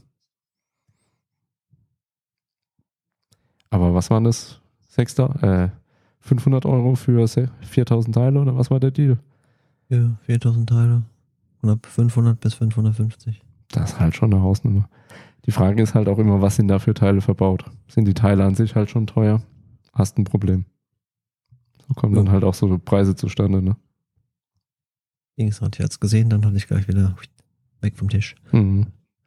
Aber was waren das? Sechster, äh, fünfhundert Euro für viertausend Teile oder was war der Deal? Ja, viertausend Teile. Und ab fünfhundert bis fünfhundertfünfzig. Das ist halt schon eine Hausnummer. Die Frage ist halt auch immer, was sind da für Teile verbaut? Sind die Teile an sich halt schon teuer? Hast ein Problem. So kommen dann Ja. halt auch so Preise zustande, ne? Wie gesagt, ich hatte es gesehen, dann hatte ich gleich wieder weg vom Tisch. Mhm.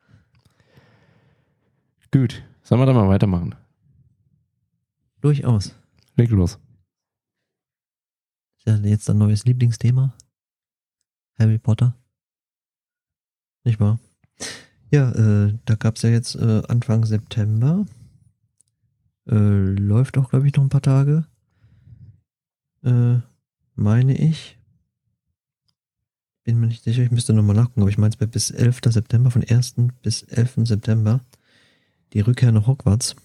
Gut, sollen wir da mal weitermachen? Durchaus. Leg los. Ist ja jetzt ein neues Lieblingsthema. Harry Potter. Nicht wahr? Ja, äh, da gab es ja jetzt äh, Anfang September. Äh, läuft auch, glaube ich, noch ein paar Tage. Äh, meine ich. Bin mir nicht sicher, ich müsste nochmal nachgucken, aber ich meine es wäre bis elften September, von ersten bis elften September. Die Rückkehr nach Hogwarts.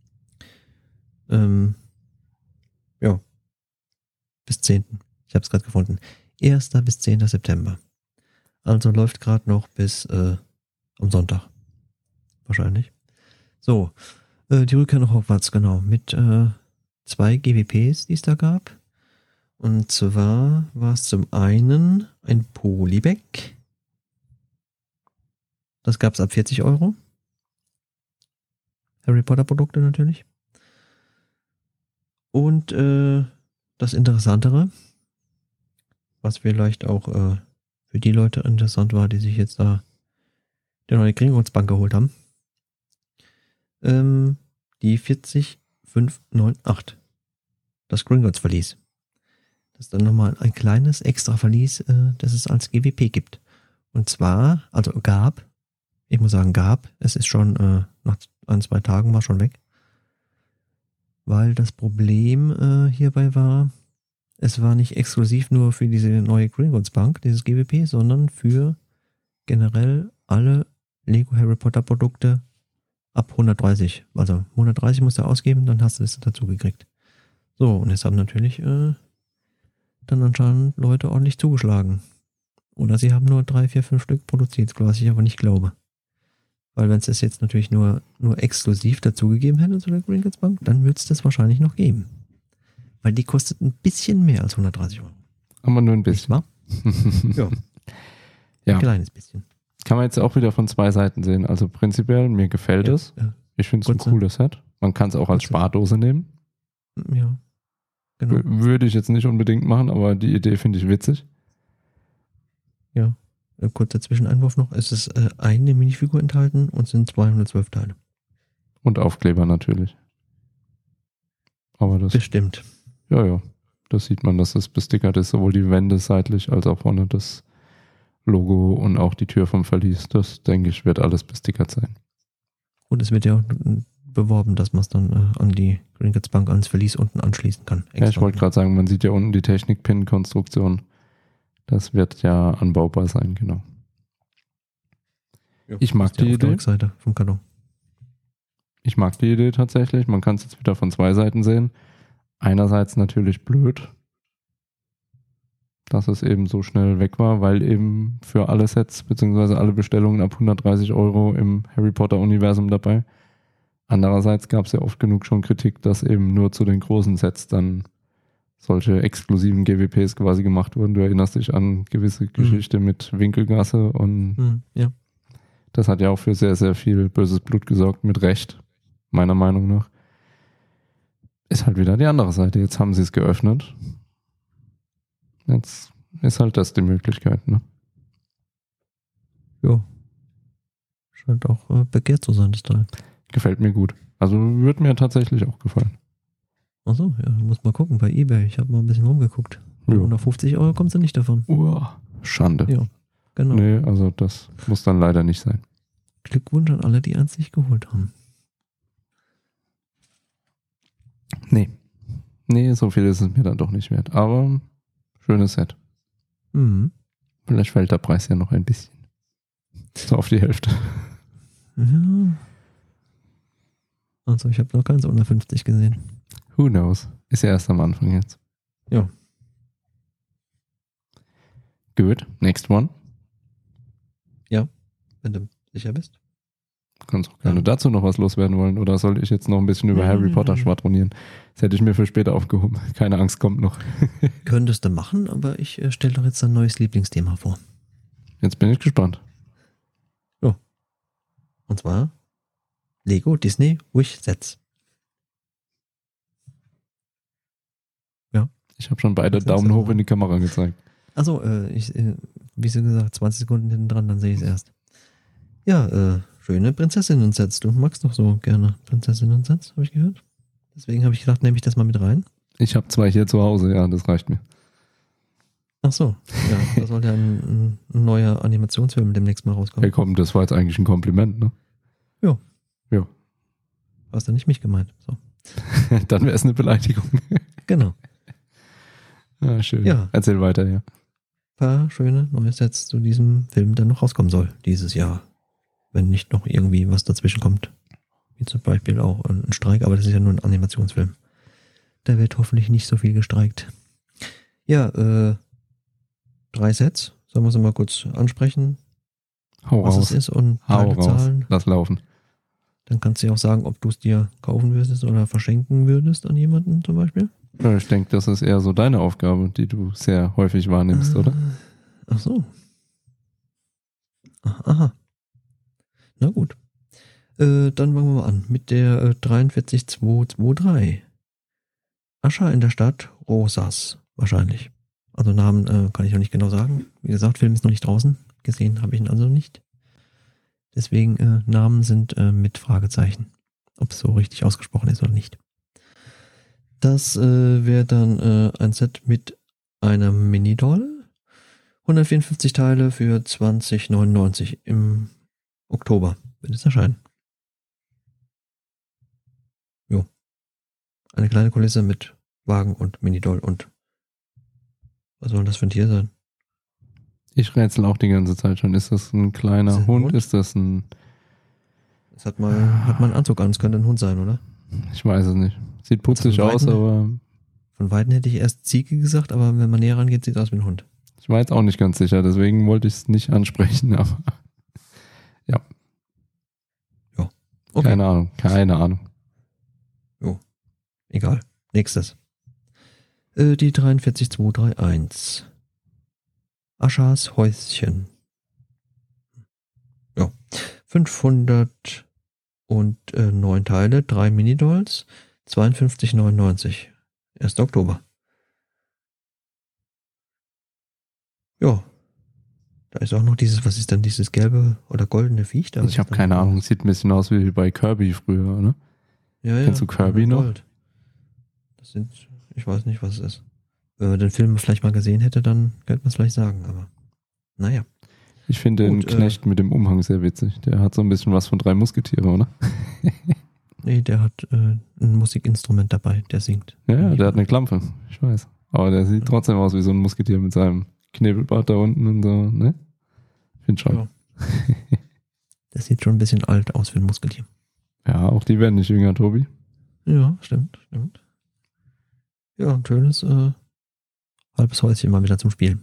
Ähm, ja. Bis zehnten Ich habe es gerade gefunden. ersten bis zehnten September. Also läuft gerade noch bis äh, am Sonntag. Wahrscheinlich. So. Äh, die Rückkehr nach Hogwarts, genau. Mit äh, zwei G W Ps, die es da gab. Und zwar war es zum einen ein Polybag. Das gab es ab vierzig Euro. Harry Potter Produkte natürlich. Und äh, das Interessantere, was vielleicht auch äh, für die Leute interessant war, die sich jetzt da die neue Gringotts Bank geholt haben, ähm, die vierzig fünf neun acht. Das Gringotts Verlies. Das ist dann nochmal ein kleines extra Verlies, äh, das es als G W P gibt. Und zwar, also gab, ich muss sagen gab, es ist schon äh, nach ein, zwei Tagen war schon weg. Weil das Problem äh, hierbei war, es war nicht exklusiv nur für diese neue Gringotts Bank, dieses G W P, sondern für generell alle Lego Harry Potter Produkte ab hundertdreißig. Also hundertdreißig musst du ausgeben, dann hast du das dazu gekriegt. So, und jetzt haben natürlich äh, dann anscheinend Leute ordentlich zugeschlagen. Oder sie haben nur drei, vier, fünf Stück produziert, was ich aber nicht glaube. Weil wenn es das jetzt natürlich nur, nur exklusiv dazugegeben hätte zu der Gringotts Bank, dann würde es das wahrscheinlich noch geben. Weil die kostet ein bisschen mehr als hundertdreißig Euro. Aber nur ein bisschen. Nicht wahr? Ja. Ja. Ein kleines bisschen. Kann man jetzt auch wieder von zwei Seiten sehen. Also prinzipiell, mir gefällt es. Ja, Ich finde es ein Kurze- cooles Set. Man kann es auch als Kurze- Spardose nehmen. ja. Genau. W- Würde ich jetzt nicht unbedingt machen, aber die Idee finde ich witzig. Ja. Ein kurzer Zwischeneinwurf noch. Es ist äh, eine Minifigur enthalten und sind zweihundertzwölf Teile. Und Aufkleber natürlich. Aber das, Bestimmt. ja, ja. Das sieht man, dass das bestickert ist, sowohl die Wände seitlich als auch vorne das Logo und auch die Tür vom Verlies. Das, denke ich, wird alles bestickert sein. Und es wird ja auch äh, beworben, dass man es dann äh, an die Gringotts Bank ans Verlies unten anschließen kann. Ja, ich wollte gerade sagen, man sieht ja unten die Technik-Pin-Konstruktion. Das wird ja anbaubar sein, genau. Ja, Ich mag ist ja die auf der Idee. Rückseite vom Karton. Ich mag die Idee tatsächlich. Man kann es jetzt wieder von zwei Seiten sehen. Einerseits natürlich blöd, dass es eben so schnell weg war, weil eben für alle Sets beziehungsweise alle Bestellungen ab hundertdreißig Euro im Harry Potter Universum dabei. Andererseits gab es ja oft genug schon Kritik, dass eben nur zu den großen Sets dann solche exklusiven G W Ps quasi gemacht wurden. Du erinnerst dich an gewisse Geschichte mit Winkelgasse und Hm, ja. das hat ja auch für sehr, sehr viel böses Blut gesorgt, mit Recht, meiner Meinung nach. Ist halt wieder die andere Seite. Jetzt haben sie es geöffnet. Jetzt ist halt das die Möglichkeit, ne? Ja. Scheint auch äh, begehrt zu sein, das Teil. Gefällt mir gut. Also wird mir tatsächlich auch gefallen. Achso, ja, muss mal gucken bei eBay. Ich habe mal ein bisschen rumgeguckt. Ja. Unter fünfzig Euro kommst du nicht davon. Uah, Schande. Ja, genau. Nee, also das muss dann leider nicht sein. Glückwunsch an alle, die eins nicht geholt haben. Nee. Nee, so viel ist es mir dann doch nicht wert. Aber schönes Set. Mhm. Vielleicht fällt der Preis ja noch ein bisschen. So auf die Hälfte. Ja. Also ich habe noch keins unter fünfzig gesehen. Who knows? Ist ja erst am Anfang jetzt. Ja. Good. Next one. Wenn du sicher bist. Du kannst auch gerne Ja. dazu noch was loswerden wollen. Oder soll ich jetzt noch ein bisschen über Nee, Harry nee, Potter nee. schwadronieren? Das hätte ich mir für später aufgehoben. Keine Angst, kommt noch. Könntest du machen, aber ich äh, stelle doch jetzt ein neues Lieblingsthema vor. Jetzt bin ich gespannt. Und zwar Lego Disney Wish Sets. Ich habe schon beide Was Daumen sagst du? hoch in die Kamera gezeigt. Achso, äh, ich, äh, wie so gesagt, zwanzig Sekunden hinten dran, dann sehe ich es erst. Ja, äh, schöne Prinzessinnen-Sets. Du magst doch so gerne Prinzessinnen-Sets, habe ich gehört. Deswegen habe ich gedacht, nehme ich das mal mit rein. Ich habe zwei hier zu Hause, ja, das reicht mir. Ach so, ja, da soll ja ein, ein neuer Animationsfilm demnächst mal rauskommen. Hey komm, das war jetzt eigentlich ein Kompliment, ne? Hast du nicht mich gemeint? So, Dann wäre es eine Beleidigung. genau. Ja, schön. Ja. Erzähl weiter, ja. Paar schöne neue Sets zu diesem Film, der noch rauskommen soll dieses Jahr. Wenn nicht noch irgendwie was dazwischen kommt. Wie zum Beispiel auch ein Streik, aber das ist ja nur ein Animationsfilm. Da wird hoffentlich nicht so viel gestreikt. Ja, äh, drei Sets. Sollen wir sie mal kurz ansprechen, Hau was raus. es ist und Hau raus. Teilezahlen. Lass laufen. Dann kannst du ja auch sagen, ob du es dir kaufen würdest oder verschenken würdest an jemanden zum Beispiel. Ja, ich denke, das ist eher so deine Aufgabe, die du sehr häufig wahrnimmst, Äh, oder? Ach so. Aha. aha. Na gut. Äh, dann fangen wir mal an mit der äh, drei vier zwei zwei drei. Ascha in der Stadt, Rosas wahrscheinlich. Also Namen äh, kann ich noch nicht genau sagen. Wie gesagt, Film ist noch nicht draußen. Gesehen habe ich ihn also nicht. Deswegen äh, Namen sind äh, mit Fragezeichen. Ob es so richtig ausgesprochen ist oder nicht. Das äh, wäre dann äh, ein Set mit einer Mini-Doll. hundertvierundfünfzig Teile für zwanzig neunundneunzig im Oktober wird es erscheinen. Jo. Eine kleine Kulisse mit Wagen und Mini-Doll und was soll das für ein Tier sein? Ich rätsel auch die ganze Zeit schon. Ist das ein kleiner Ist das ein Hund? Hund? Ist das ein... Das hat mal, hat mal einen Anzug an, es könnte ein Hund sein, oder? Ich weiß es nicht. Sieht putzig Also von aus, Weitem- aber Von Weitem hätte ich erst Ziege gesagt, aber wenn man näher rangeht, sieht es aus wie ein Hund. ich war jetzt auch nicht ganz sicher. Deswegen wollte ich es nicht ansprechen, aber ja. Okay. Keine Ahnung, keine Ahnung. Egal. Nächstes. Äh, die drei vier zwei drei eins. Aschas Häuschen. Ja. fünfhundertneun Teile, drei Minidolls, zweiundfünfzig neunundneunzig. erster Oktober. Ja. Da ist auch noch dieses, was ist denn dieses gelbe oder goldene Viech da? Ich habe keine Ahnung, sieht ein bisschen aus wie bei Kirby früher, ne? Ja, ja. Kennst du Kirby noch? Gold. Das sind, ich weiß nicht, was es ist. Wenn man den Film vielleicht mal gesehen hätte, dann könnte man es vielleicht sagen, aber naja. Ich finde den Gut, äh, Knecht mit dem Umhang sehr witzig. Der hat so ein bisschen was von drei Musketiere, oder? Nee, der hat äh, ein Musikinstrument dabei, der singt. Ja, der hat eine Klampe, ich weiß. Aber der sieht trotzdem aus wie so ein Musketier mit seinem Knebelbart da unten und so, ne? Find schon. Ja. Das sieht schon ein bisschen alt aus für ein Musketier. Ja, auch die werden nicht jünger, Tobi. Ja, stimmt, stimmt. Ja, ein schönes äh, halbes Häuschen mal wieder zum Spielen.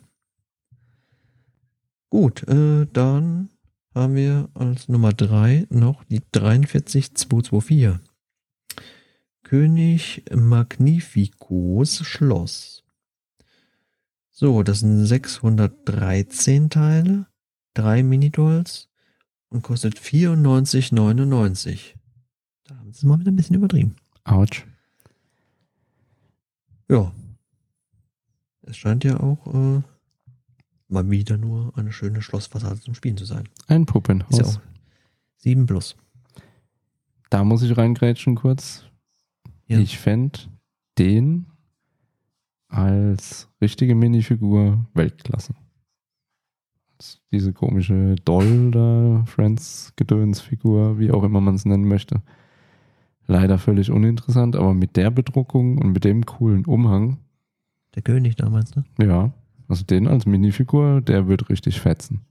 Gut, äh, dann haben wir als Nummer drei noch die drei vier zwei zwei vier. König Magnificos Schloss. So, das sind sechshundertdreizehn Teile, drei Minidolls und kostet vierundneunzig neunundneunzig. Da haben sie es mal wieder ein bisschen übertrieben. Autsch. Ja. Es scheint ja auch äh, mal wieder nur eine schöne Schlossfassade zum Spielen zu sein. Ein Puppenhaus. Ist ja auch sieben plus. Da muss ich reingrätschen kurz. Ja. Ich fände den als richtige Minifigur Weltklasse. Diese komische Doll da, Friends-Gedöns-Figur, wie auch immer man es nennen möchte. Leider völlig uninteressant, aber mit der Bedruckung und mit dem coolen Umhang, Der König damals, ne? ja, also den als Minifigur, der wird richtig fetzen.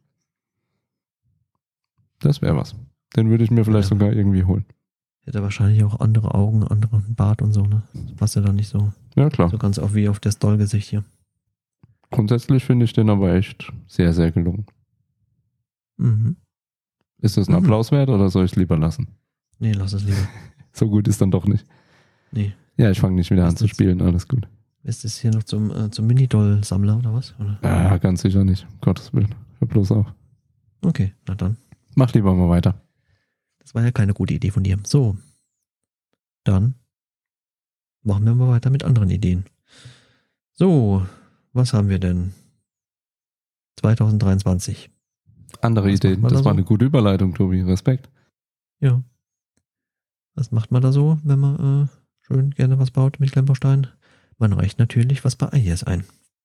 Das wäre was. Den würde ich mir vielleicht Ja. sogar irgendwie holen. Hätte wahrscheinlich auch andere Augen, anderen Bart und so, ne? Das passt ja dann nicht so, Ja, klar. so ganz auf wie auf das Doll-Gesicht hier. Grundsätzlich finde ich den aber echt sehr, sehr gelungen. Mhm. Ist das ein Mhm. Applaus wert oder soll ich es lieber lassen? Nee, lass es lieber. So gut ist dann doch nicht. Nee. Ja, ich fange nicht wieder an Was zu jetzt? spielen, alles gut. Ist das hier noch zum, äh, zum Mini-Doll-Sammler oder was? Oder? Ja, ganz sicher nicht. Um Gottes Willen. Hör bloß auf. Okay, na dann. Mach lieber mal weiter. Das war ja keine gute Idee von dir. So. Dann machen wir mal weiter mit anderen Ideen. So, was haben wir denn? zwanzig dreiundzwanzig. Andere Was Ideen. macht man Das da war so? eine gute Überleitung, Tobi. Respekt. Ja. Was macht man da so, wenn man äh, schön gerne was baut mit Klemmbaustein? Man reicht natürlich was bei I E S ein.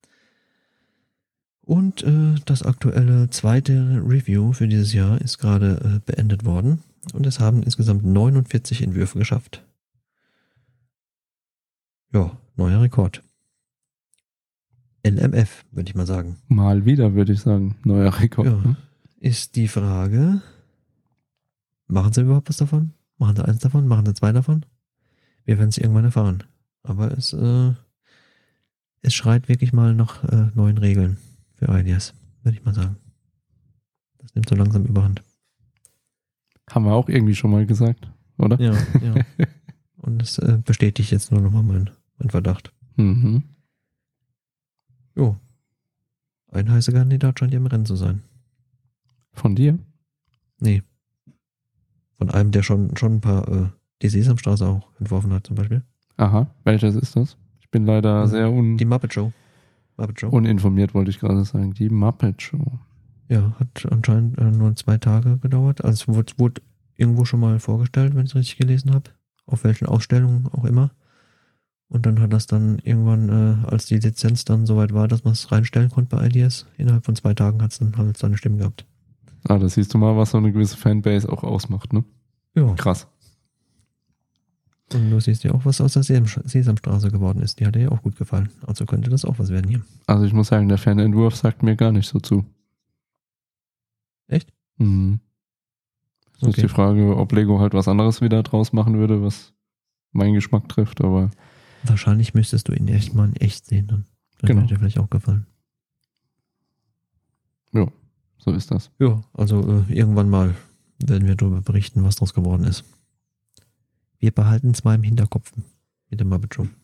Und äh, das aktuelle zweite Review für dieses Jahr ist gerade äh, beendet worden. Und es haben insgesamt neunundvierzig Entwürfe geschafft. Ja, neuer Rekord. L M F, würde ich mal sagen. Mal wieder, würde ich sagen. Neuer Rekord. Ja. ne? Ist die Frage, machen sie überhaupt was davon? Machen sie eins davon? Machen sie zwei davon? Wir werden es irgendwann erfahren. Aber es, äh, es schreit wirklich mal nach äh, neuen Regeln für I D S, würde ich mal sagen. Das nimmt so langsam überhand. Haben wir auch irgendwie schon mal gesagt, oder? Ja, ja. Und das äh, bestätigt jetzt nur nochmal mein, mein Verdacht. Mhm. Jo. Ein heißer Kandidat scheint ja im Rennen zu sein. Von dir? Nee. Von einem, der schon, schon ein paar, äh, die Sesamstraße auch entworfen hat, zum Beispiel. Aha. Welches ist das? Ich bin leider Ja, sehr un Die Muppet Show. Muppet Show. uninformiert, wollte ich gerade sagen. Die Muppet Show. Ja, hat anscheinend äh, nur zwei Tage gedauert. Also es wurde, wurde irgendwo schon mal vorgestellt, wenn ich es richtig gelesen habe. Auf welchen Ausstellungen auch immer. Und dann hat das dann irgendwann, äh, als die Lizenz dann soweit war, dass man es reinstellen konnte bei I D S, innerhalb von zwei Tagen hat es dann halt seine Stimmen gehabt. Ah, das siehst du mal, was so eine gewisse Fanbase auch ausmacht, ne? Ja. Krass. Und du siehst ja auch, was aus der Sesam- Sesamstraße geworden ist. Die hat dir ja auch gut gefallen. Also könnte das auch was werden hier. Also ich muss sagen, der Fanentwurf sagt mir gar nicht so zu. Echt? Mhm. Das ist Okay. die Frage, ob Lego halt was anderes wieder draus machen würde, was meinen Geschmack trifft, aber Wahrscheinlich müsstest du ihn echt mal in echt sehen. Dann, dann Genau. würde dir vielleicht auch gefallen. ja, so ist das. Ja, also äh, irgendwann mal werden wir darüber berichten, was draus geworden ist. Wir behalten es mal im Hinterkopf mit dem Muppet Show.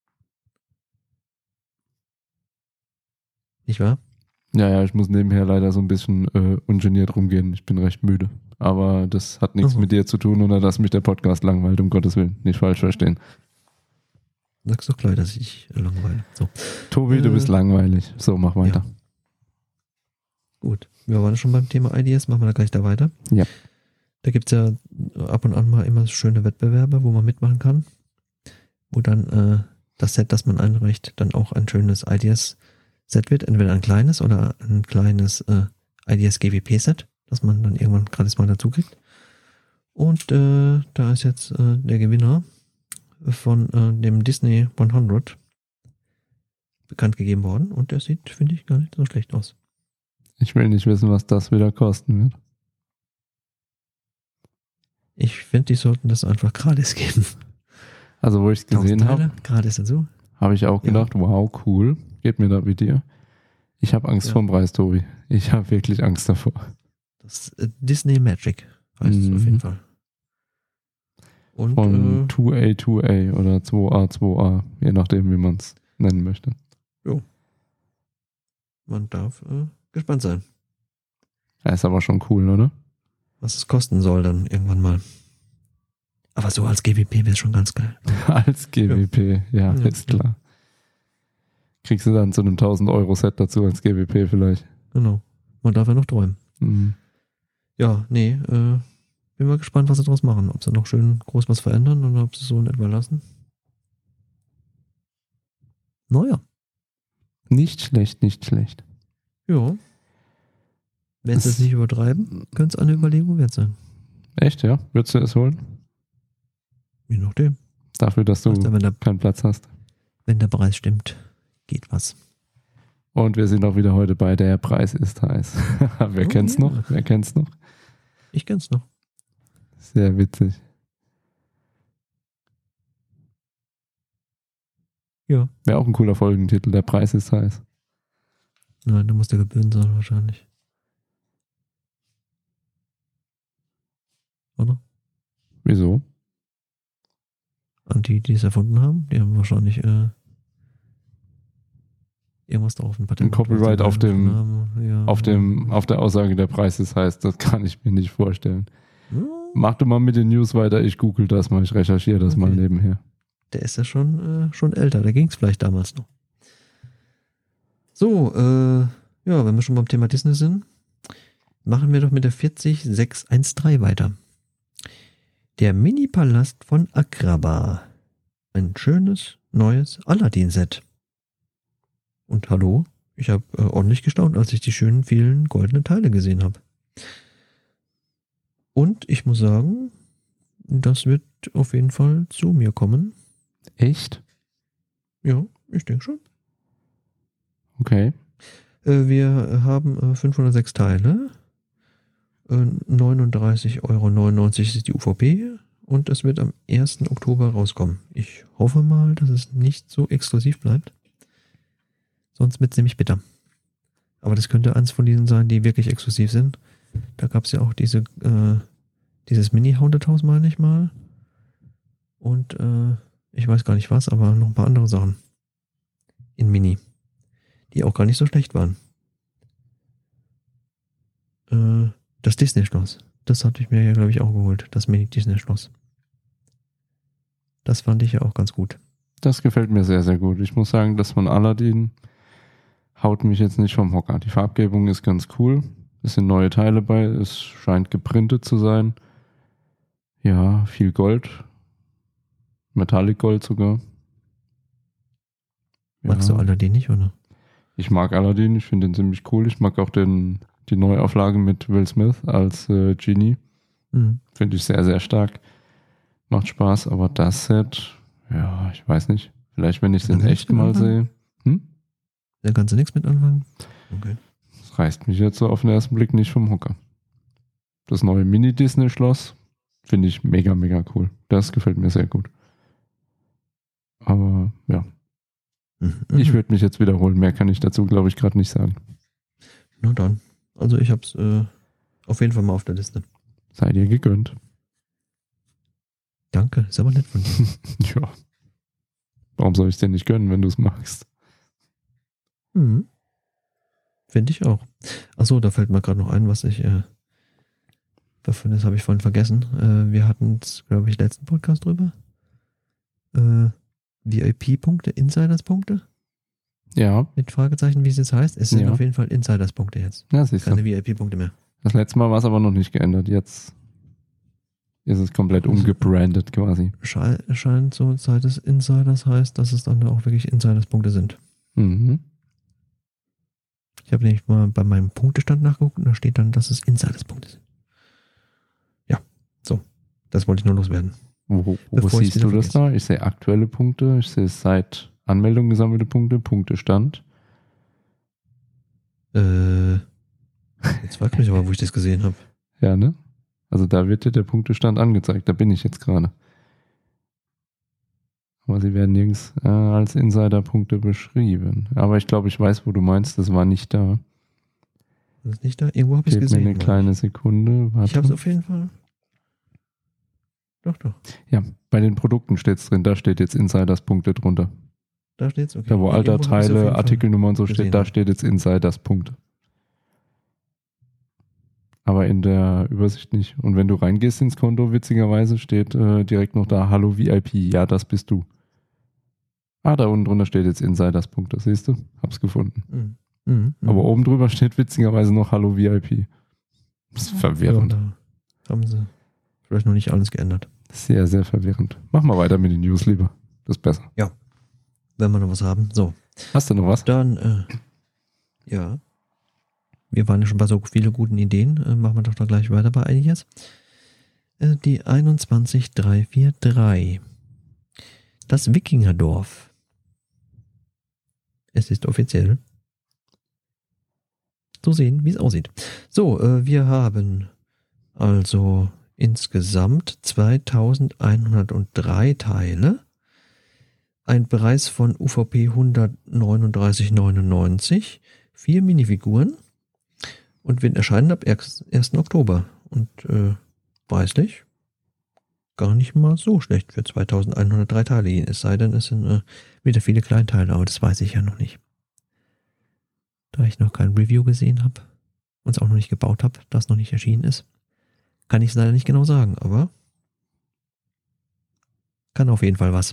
Nicht wahr? Ja, ja, ich muss nebenher leider so ein bisschen äh, ungeniert rumgehen. Ich bin recht müde. Aber das hat nichts Aha. mit dir zu tun oder dass mich der Podcast langweilt, um Gottes Willen. Nicht falsch verstehen. Sagst doch gleich, dass ich langweile. So. Tobi, du Äh, bist langweilig. So, mach weiter. Ja. Gut. Wir waren schon beim Thema Ideas. Machen wir da gleich da weiter. Ja. Da gibt es ja ab und an mal immer schöne Wettbewerbe, wo man mitmachen kann. Wo dann äh, das Set, das man einreicht, dann auch ein schönes Ideas-Set wird. Entweder ein kleines oder ein kleines äh, Ideas-G W P-Set, das man dann irgendwann gratis mal dazu kriegt. Und äh, da ist jetzt äh, der Gewinner von äh, dem Disney hundert bekannt gegeben worden. Und der sieht, finde ich, gar nicht so schlecht aus. Ich will nicht wissen, was das wieder kosten wird. Ich finde, die sollten das einfach gratis geben. Also, wo ich es gesehen habe, gratis dazu. habe ich auch Ja. gedacht, wow, cool. Geht mir da wie dir. Ich habe Angst Ja. vorm Preis, Tobi. Ich habe wirklich Angst davor. Das äh, Disney Magic heißt es Mhm. auf jeden Fall. Und Von äh, zwei A zwei A oder zwei A zwei A, je nachdem, wie man es nennen möchte. man darf äh, gespannt sein, Ja, ist aber schon cool, oder? was es kosten soll dann irgendwann mal. Aber so als G W P wäre es schon ganz geil. Als G W P, ja, Ja. ist klar. Kriegst du dann zu einem tausend Euro Set dazu als G W P vielleicht. Genau. Man darf ja noch träumen. Mhm. Ja, nee, äh, bin mal gespannt, was sie daraus machen. Ob sie noch schön groß was verändern oder ob sie es so in etwa lassen. Naja, Nicht schlecht, nicht schlecht. ja. Wenn sie Es- es nicht übertreiben, könnte es eine Überlegung wert sein. Echt, ja? Würdest du es holen? Je nachdem. Dafür, dass du Also wenn, der, keinen Platz hast. wenn der Preis stimmt, geht was. Und wir sind auch wieder heute bei Der Preis ist heiß. Wer Oh, kennt's ja. noch? Wer kennt's noch? Ich kenn's noch. Sehr witzig. Ja. Wäre auch ein cooler Folgentitel. Der Preis ist heiß. Nein, da muss der Gebühren sein wahrscheinlich. Oder? Wieso? An die, die es erfunden haben, die haben wahrscheinlich äh, irgendwas drauf. Ein Patent. Ein Copyright auf dem- Namen, ja. Auf dem, auf der Aussage, der Preis ist heiß, das kann ich mir nicht vorstellen. Mach du mal mit den News weiter, ich google das mal, ich recherchiere das mal Okay. nebenher. Der ist ja schon, äh, schon älter, da ging es vielleicht damals noch. So, äh, ja, wenn wir schon beim Thema Disney sind, machen wir doch mit der vierzig sechs eins drei weiter. Der Mini-Palast von Agrabah. Ein schönes, neues Aladdin-Set. Und hallo, ich habe äh, ordentlich gestaunt, als ich die schönen, vielen goldenen Teile gesehen habe. Und ich muss sagen, das wird auf jeden Fall zu mir kommen. Echt? Ja, ich denke schon. Okay. Äh, wir haben äh, fünfhundertsechs Teile. Äh, neununddreißig Euro neunundneunzig ist die U V P. Und es wird am ersten Oktober rauskommen. Ich hoffe mal, dass es nicht so exklusiv bleibt. Sonst wird es nämlich bitter. Aber das könnte eins von diesen sein, die wirklich exklusiv sind. Da gab es ja auch diese, äh, dieses Mini-Haunted-Haus, meine ich mal. Und äh, ich weiß gar nicht was, aber noch ein paar andere Sachen. In Mini. Die auch gar nicht so schlecht waren. Äh, das Disney-Schloss. Das hatte ich mir ja, glaube ich, auch geholt. Das Mini-Disney-Schloss. Das fand ich ja auch ganz gut. Das gefällt mir sehr, sehr gut. Ich muss sagen, das von Aladdin haut mich jetzt nicht vom Hocker. Die Farbgebung ist ganz cool. Es sind neue Teile bei. Es scheint geprintet zu sein. Ja, viel Gold. Metallic Gold sogar. Magst Ja. du Aladdin nicht, oder? Ich mag Aladdin, ich finde den ziemlich cool. Ich mag auch den, die Neuauflage mit Will Smith als äh, Genie. Mhm. Finde ich sehr, sehr stark. Macht Spaß, aber das Set, ja, ich weiß nicht. Vielleicht, wenn ich es in Da kannst echt du mal anfangen. sehe. Hm? Da kannst du nichts mit anfangen? Okay. Das reißt mich jetzt so auf den ersten Blick nicht vom Hocker. Das neue Mini-Disney-Schloss finde ich mega, mega cool. Das gefällt mir sehr gut. Aber ja, Mhm. ich würde mich jetzt wiederholen. Mehr kann ich dazu, glaube ich, gerade nicht sagen. Na dann. Also ich hab's äh, auf jeden Fall mal auf der Liste. Sei dir gegönnt. Danke, ist aber nett von dir. Ja. Warum soll ich es dir nicht gönnen, wenn du es magst? Mhm. Finde ich auch. Achso, da fällt mir gerade noch ein, was ich, äh, davon, das habe ich vorhin vergessen. Äh, wir hatten es, glaube ich, letzten Podcast drüber. Äh, V I P-Punkte, Insiders-Punkte? Ja. Mit Fragezeichen, wie es jetzt heißt. Es sind Ja. auf jeden Fall Insiders-Punkte jetzt. Ja, siehst du. Keine V I P-Punkte mehr. Das letzte Mal war es aber noch nicht geändert. Jetzt ist es komplett umgebrandet quasi. Schei- Scheint so, seit es Insiders heißt, dass es dann auch wirklich Insiders-Punkte sind. Mhm. Ich habe nämlich mal bei meinem Punktestand nachgeguckt und da steht dann, dass es Insiders-Punkte sind. Ja, so. Das wollte ich nur loswerden. Wo, wo Bevor ich's siehst du wieder das da? Ich sehe aktuelle Punkte, ich sehe seit Anmeldung gesammelte Punkte, Punktestand. Äh, jetzt frag mich aber, wo ich das gesehen habe. Ja, ne? Also da wird dir der Punktestand angezeigt, da bin ich jetzt gerade. Aber sie werden nirgends äh, als Insider-Punkte beschrieben. Aber ich glaube, ich weiß, wo du meinst, das war nicht da. Das ist nicht da? Irgendwo habe ich es Gib mir gesehen. eine meine kleine Sekunde. ich. Warte. Ich habe es auf jeden Fall. Doch, doch. Ja, bei den Produkten steht es drin, da steht jetzt Insiders-Punkte drunter. Da steht's. Okay. Da wo Irgendwo hab ich's auf jeden Alterteile, Fall Artikelnummer und so gesehen, steht, da ja. steht jetzt Insiders-Punkte. Aber in der Übersicht nicht. Und wenn du reingehst ins Konto, witzigerweise steht äh, direkt noch da, Hallo V I P, ja, das bist du. Ah, da unten drunter steht jetzt Insiders-Punkte, siehst du? Hab's gefunden. Mhm. Mhm. Mhm. Aber oben drüber steht witzigerweise noch Hallo V I P. Das ist verwirrend. Ja, da haben sie vielleicht noch nicht alles geändert. Sehr, sehr verwirrend. Mach mal weiter mit den News lieber. Das ist besser. Wenn wir noch was haben. So. Hast du noch was? Dann, äh, ja. Wir waren ja schon bei so vielen guten Ideen. Äh, machen wir doch da gleich weiter bei einiges. Äh, die einundzwanzig drei vier drei. Das Wikingerdorf. Es ist offiziell. So sehen, wie es aussieht. So, äh, wir haben also insgesamt zweitausendeinhundertdrei Teile. Ein Preis von U V P hundertneununddreißig neunundneunzig. Vier Minifiguren. Und wir erscheinen ab ersten Oktober. Und äh, preislich gar nicht mal so schlecht für zweitausendeinhundertdrei Teile. Es sei denn, es sind äh, wieder viele Kleinteile, aber das weiß ich ja noch nicht. Da ich noch kein Review gesehen habe und es auch noch nicht gebaut habe, das noch nicht erschienen ist, kann ich es leider nicht genau sagen, aber kann auf jeden Fall was.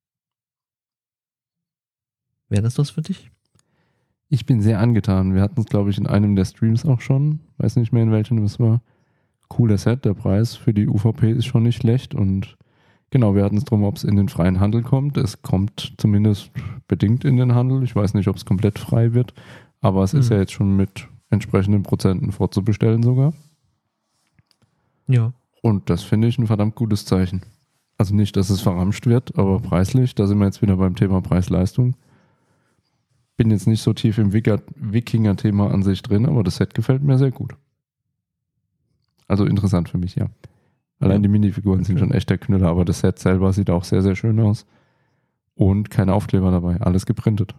Wäre das was für dich? Ich bin sehr angetan. Wir hatten es, glaube ich, in einem der Streams auch schon. Weiß nicht mehr, in welchem es war. Cooler Set. Der Preis für die U V P ist schon nicht schlecht. Und genau, wir hatten es drum, ob es in den freien Handel kommt. Es kommt zumindest bedingt in den Handel. Ich weiß nicht, ob es komplett frei wird. Aber es Mhm. ist ja jetzt schon mit entsprechenden Prozenten vorzubestellen sogar. Ja. Und das finde ich ein verdammt gutes Zeichen. Also nicht, dass es verramscht wird, aber preislich, da sind wir jetzt wieder beim Thema Preis-Leistung. Bin jetzt nicht so tief im Wicker- Wikinger-Thema an sich drin, aber das Set gefällt mir sehr gut. Also interessant für mich, ja. Allein Ja. die Minifiguren sind Okay. schon echt der Knüller, aber das Set selber sieht auch sehr, sehr schön aus. Und keine Aufkleber dabei, alles geprintet.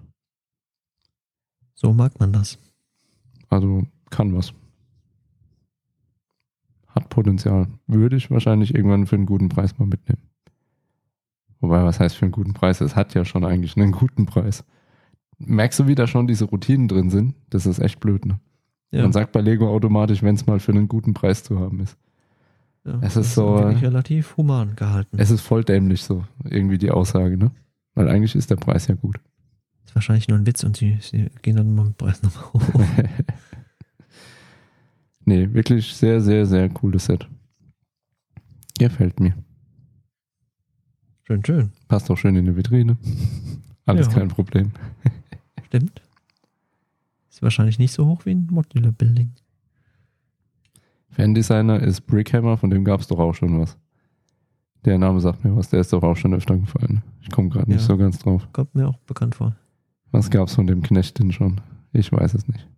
So mag man das. Also kann was. Hat Potenzial. Würde ich wahrscheinlich irgendwann für einen guten Preis mal mitnehmen. Wobei, was heißt für einen guten Preis? Es hat ja schon eigentlich einen guten Preis. Merkst du, wie da schon diese Routinen drin sind? Das ist echt blöd, ne? Ja. Man sagt bei Lego automatisch, wenn es mal für einen guten Preis zu haben ist. Ja, Es das ist so, wirklich äh, relativ human gehalten. Es ist voll dämlich so, irgendwie die Aussage, ne? Weil eigentlich ist der Preis ja gut. ist wahrscheinlich nur ein Witz und sie, sie gehen dann mal mit dem Preis nochmal hoch. Nee, wirklich sehr, sehr, sehr cooles Set. Gefällt mir. Schön, schön. Passt auch schön in die Vitrine. Alles Ja. kein Problem. Stimmt. Ist wahrscheinlich nicht so hoch wie ein Modular Building. Fan-Designer ist Brickhammer, von dem gab es doch auch schon was. Der Name sagt mir was, der ist doch auch schon öfter gefallen. Ich komme gerade nicht Ja. so ganz drauf. Kommt mir auch bekannt vor. Was gab es von dem Knecht denn schon? Ich weiß es nicht.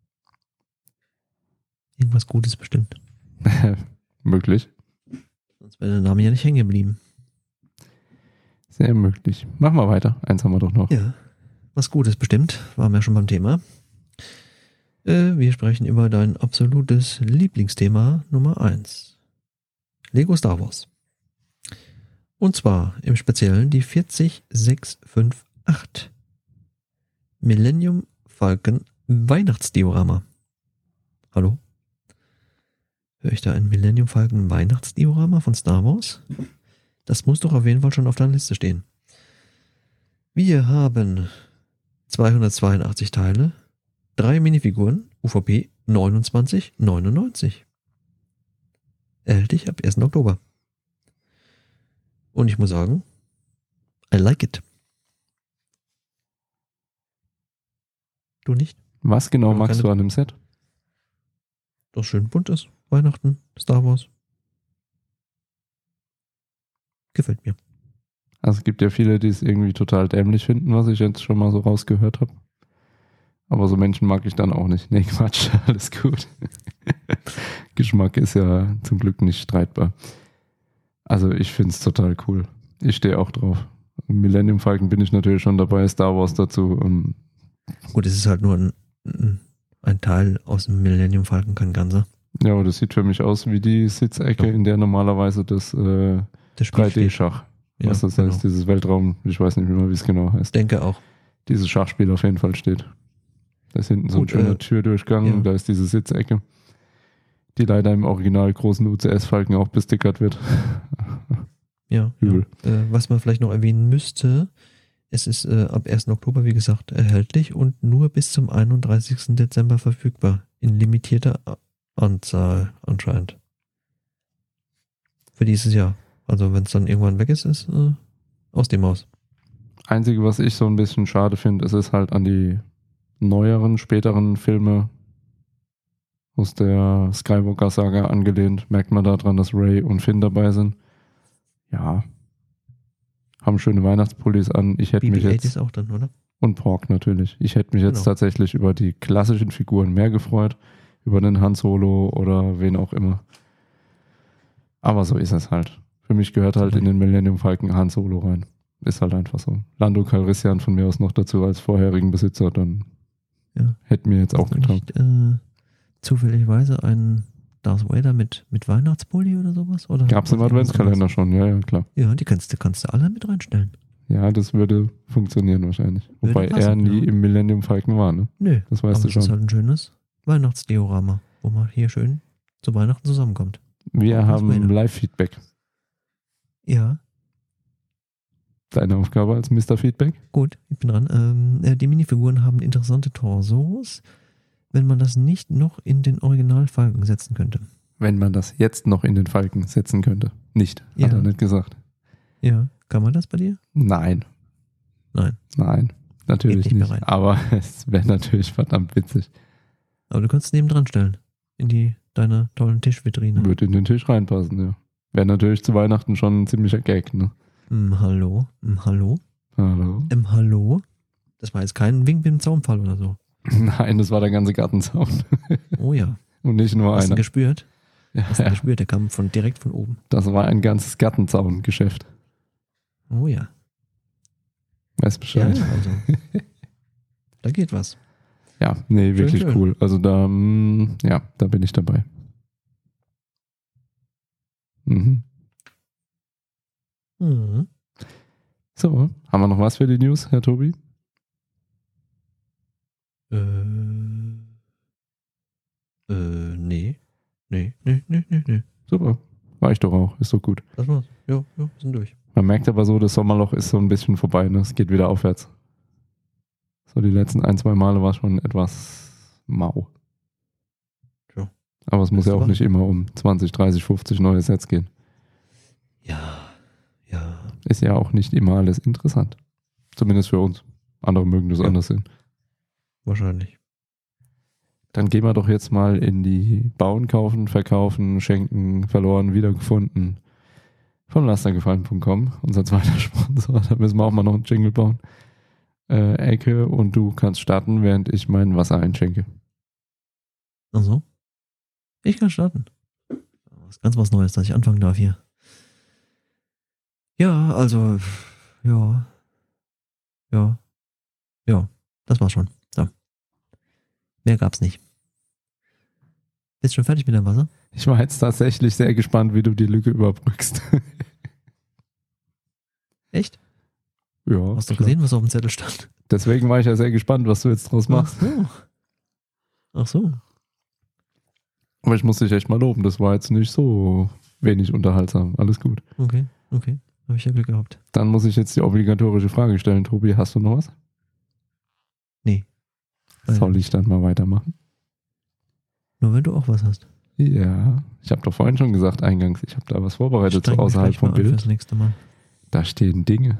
Irgendwas Gutes bestimmt. Möglich. Sonst wäre der Name ja nicht hängen geblieben. Sehr möglich. Machen wir weiter. Eins haben wir doch noch. Ja, was Gutes bestimmt. Waren wir schon beim Thema. Äh, wir sprechen über dein absolutes Lieblingsthema Nummer eins. Lego Star Wars. Und zwar im Speziellen die vierzig sechs fünf acht Millennium Falcon Weihnachtsdiorama. Hallo? Höre ich da ein Millennium Falcon Weihnachtsdiorama von Star Wars? Das muss doch auf jeden Fall schon auf deiner Liste stehen. Wir haben zweihundertzweiundachtzig Teile, drei Minifiguren, U V P neunundzwanzig neunundneunzig. Erhältlich ab ersten Oktober. Und ich muss sagen, I like it. Du nicht? Was genau Ja, magst keine- du an dem Set? Das schön bunt ist. Weihnachten, Star Wars. Gefällt mir. Also es gibt ja viele, die es irgendwie total dämlich finden, was ich jetzt schon mal so rausgehört habe. Aber so Menschen mag ich dann auch nicht. Nee, Quatsch, alles gut. Geschmack ist ja zum Glück nicht streitbar. Also ich finde es total cool. Ich stehe auch drauf. Millennium Falcon bin ich natürlich schon dabei, Star Wars dazu. Ähm, Gut, es ist halt nur ein, ein- ein Teil aus dem Millennium Falcon, kein ganzer. ja, aber das sieht für mich aus wie die Sitzecke, Ja. in der normalerweise das äh, Das Spiel drei steht. D-Schach, Ja, was das genau. heißt, dieses Weltraum, ich weiß nicht mehr, wie es genau heißt, Denke auch. dieses Schachspiel auf jeden Fall steht. Da ist hinten so ein Gut, schöner äh, Türdurchgang, ja. da ist diese Sitzecke, die leider im original großen U C S-Falken auch bestickert wird. Ja. Übel. ja. Äh, was man vielleicht noch erwähnen müsste, es ist äh, ab ersten Oktober, wie gesagt, erhältlich und nur bis zum einunddreißigsten Dezember verfügbar. In limitierter A- Anzahl anscheinend. Für dieses Jahr. Also wenn es dann irgendwann weg ist, ist äh, aus dem Haus. Einzige, was ich so ein bisschen schade finde, ist es halt an die neueren, späteren Filme aus der Skywalker-Saga angelehnt. Merkt man daran, dass Rey und Finn dabei sind. Ja. Haben schöne Weihnachtspullis an. Ich hätte B B mich acht jetzt... ist auch dann, oder? Und Pork natürlich. Ich hätte mich jetzt Genau. tatsächlich über die klassischen Figuren mehr gefreut. Über den Han Solo oder wen auch immer. Aber so ist es halt. Für mich gehört halt in den Millennium Falcon Han Solo rein. Ist halt einfach so. Lando Calrissian von mir aus noch dazu als vorherigen Besitzer, dann Ja. hätte mir jetzt auch Hast du getan. nicht äh, zufälligerweise einen Darth Vader mit, mit Weihnachtspulli oder sowas? Oder Gab es im was irgendwas Adventskalender schon, ja, ja, klar. anderes? Ja, die kannst, du- kannst du alle mit reinstellen. Ja, das würde funktionieren wahrscheinlich. Würde Wobei passen, er nie ja. im Millennium Falcon war, ne? Nö, Das weißt aber du es ist schon. halt ein schönes Weihnachtsdiorama, wo man hier schön zu Weihnachten zusammenkommt. Wir Darth haben Vader. Live-Feedback. Ja, Deine Aufgabe als Mister Feedback? gut, ich bin dran. Ähm, äh, die Minifiguren haben interessante Torsos, wenn man das nicht noch in den Originalfalken setzen könnte. Wenn man das jetzt noch in den Falken setzen könnte. Nicht, hat Ja. er nicht gesagt. Ja, kann man das bei dir? Nein, Nein. nein, natürlich Geht nicht mehr nicht. rein. Aber es wäre natürlich verdammt witzig. Aber du kannst es neben dran stellen. In die deine tollen Tischvitrine. Würde in den Tisch reinpassen, ja. Wäre natürlich zu Weihnachten schon ein ziemlicher Gag, ne? Hm, hallo? Hm, hallo? Hallo? Ähm, hallo? Das war jetzt kein Wink mit dem Zaunfall oder so. Nein, das war der ganze Gartenzaun. Oh ja. Und nicht nur Hast du ihn einer. gespürt? Ja, Hast du ihn ja. gespürt? Der kam von, direkt von oben. Das war ein ganzes Gartenzaun-Geschäft. Oh ja. Weiß Ja, Bescheid. also. Da geht was. Ja, nee, Schön, wirklich schön. cool. Also da, mm, ja, da bin ich dabei. Mhm. Mhm. So, haben wir noch was für die News, Herr Tobi? Äh, äh, nee. Nee, nee, nee, nee, nee. Super. War ich doch auch. Ist doch gut. Das war's. Ja, ja, wir sind durch. Man merkt aber so, das Sommerloch ist so ein bisschen vorbei. Ne? Es geht wieder aufwärts. So die letzten ein, zwei Male war es schon etwas mau. Tja. Aber es muss Letzte ja auch Woche. nicht immer um zwanzig, dreißig, fünfzig neue Sets gehen. Ja, ja. Ist ja auch nicht immer alles interessant. Zumindest für uns. Andere mögen das Ja. anders sehen. Wahrscheinlich. Dann gehen wir doch jetzt mal in die Bauen, Kaufen, Verkaufen, Schenken, Verloren, Wiedergefunden von lastergefallen punkt com, unser zweiter Sponsor. Da müssen wir auch mal noch einen Jingle bauen. Äh, Ecke und du kannst starten, während ich mein Wasser einschenke. Also? Ich kann starten. Das ist ganz was Neues, dass ich anfangen darf hier. Ja, also, ja. Ja. Ja, das war's schon. So. Mehr gab's nicht. Bist schon fertig mit deinem Wasser? Ich war jetzt tatsächlich sehr gespannt, wie du die Lücke überbrückst. Echt? Ja. Hast du klar. gesehen, was auf dem Zettel stand? Deswegen war ich ja sehr gespannt, was du jetzt draus machst. Ach so. Ach so. Aber ich muss dich echt mal loben, das war jetzt nicht so wenig unterhaltsam. Alles gut. Okay, okay. Habe ich ja Glück gehabt. Dann muss ich jetzt die obligatorische Frage stellen. Tobi, hast du noch was? Nee. Soll ich dann mal weitermachen? Nur wenn du auch was hast. Ja, ich habe doch vorhin schon gesagt eingangs, ich habe da was vorbereitet, so Streng mich außerhalb gleich mal vom an Bild. fürs nächste Mal. Da stehen Dinge.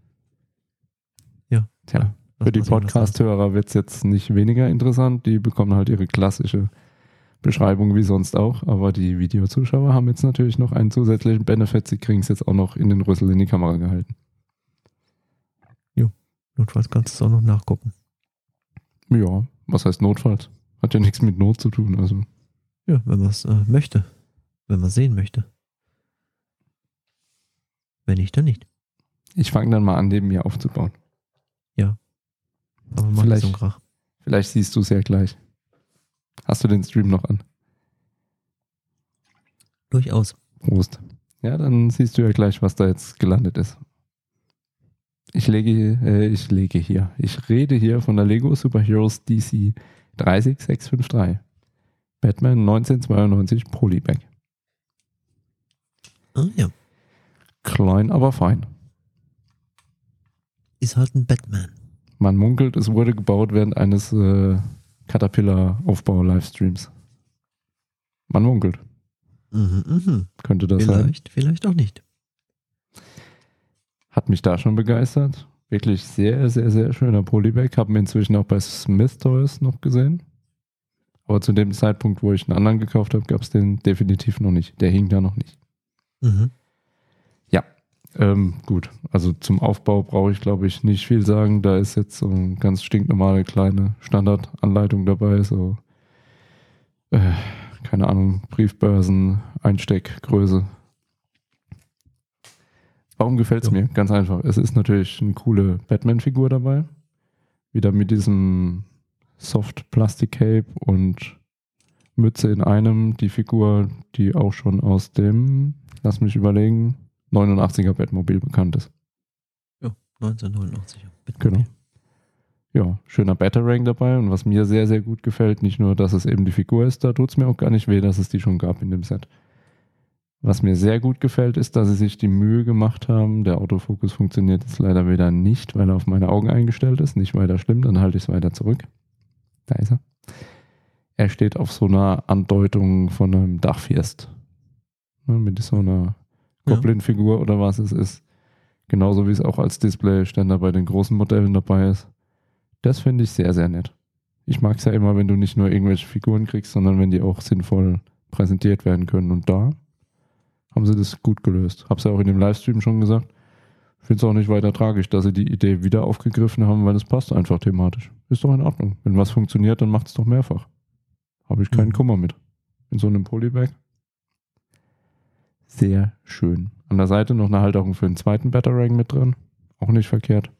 Ja. Tja, Ja, für die lass mal sehen, was da ist. Podcast-Hörer wird es jetzt nicht weniger interessant. Die bekommen halt ihre klassische Beschreibung wie sonst auch. Aber die Videozuschauer haben jetzt natürlich noch einen zusätzlichen Benefit. Sie kriegen es jetzt auch noch in den Rüssel in die Kamera gehalten. Notfalls kannst du es auch noch nachgucken. Ja, was heißt notfalls? Hat ja nichts mit Not zu tun. Also Ja, wenn man es äh, möchte. Wenn man es sehen möchte. Wenn nicht, dann nicht. ich fange dann mal an, neben mir aufzubauen. Aber mach nicht Vielleicht- so einen Krach. Vielleicht siehst du es ja gleich. Hast du den Stream noch an? Durchaus. Prost. Ja, dann siehst du ja gleich, was da jetzt gelandet ist. Ich lege, äh, ich lege hier, ich rede hier von der Lego Superheroes D C drei sechs sechs fünf drei. Batman neunzehnhundertzweiundneunzig Polybag. Ah, ja. Klein, aber fein. Ist halt ein Batman. Man munkelt, es wurde gebaut während eines äh, Caterpillar-Aufbau-Livestreams. Man munkelt. Mhm, mhm. Könnte das sein. Vielleicht, vielleicht auch nicht. Hat mich da schon begeistert. Wirklich sehr, sehr, sehr schöner Polybag. Haben wir inzwischen auch bei Smith Toys noch gesehen. Aber zu dem Zeitpunkt, wo ich einen anderen gekauft habe, gab es den definitiv noch nicht. Der hing da noch nicht. Mhm. Ähm, gut, also zum Aufbau brauche ich, glaube ich, nicht viel sagen. Da ist jetzt so eine ganz stinknormale kleine Standardanleitung dabei. So, äh, keine Ahnung, Briefbörsen, Einsteckgröße. Warum gefällt es Ja. mir? Ganz einfach. Es ist natürlich eine coole Batman-Figur dabei. Wieder mit diesem Soft-Plastik-Cape und Mütze in einem. Die Figur, die auch schon aus dem, lass mich überlegen, neunundachtziger Batmobil bekannt ist. neunzehnhundertneunundachtzig. Genau. Ja, schöner Batarang dabei und was mir sehr, sehr gut gefällt, nicht nur, dass es eben die Figur ist, da tut es mir auch gar nicht weh, dass es die schon gab in dem Set. Was mir sehr gut gefällt, ist, dass sie sich die Mühe gemacht haben, der Autofokus funktioniert jetzt leider wieder nicht, weil er auf meine Augen eingestellt ist, nicht weiter schlimm, dann halte ich es weiter zurück. Da ist er. Er steht auf so einer Andeutung von einem Dachfirst. Ne, mit so einer Ja. Goblin-Figur oder was es ist. Genauso wie es auch als Displayständer bei den großen Modellen dabei ist. Das finde ich sehr, sehr nett. Ich mag es ja immer, wenn du nicht nur irgendwelche Figuren kriegst, sondern wenn die auch sinnvoll präsentiert werden können. Und da haben sie das gut gelöst. Hab's ja auch in dem Livestream schon gesagt. Ich finde es auch nicht weiter tragisch, dass sie die Idee wieder aufgegriffen haben, weil es passt einfach thematisch. Ist doch in Ordnung. Wenn was funktioniert, dann macht es doch mehrfach. Habe ich keinen Mhm. Kummer mit. In so einem Polybag. Sehr schön. An der Seite noch eine Halterung für den zweiten Batarang mit drin. Auch nicht verkehrt.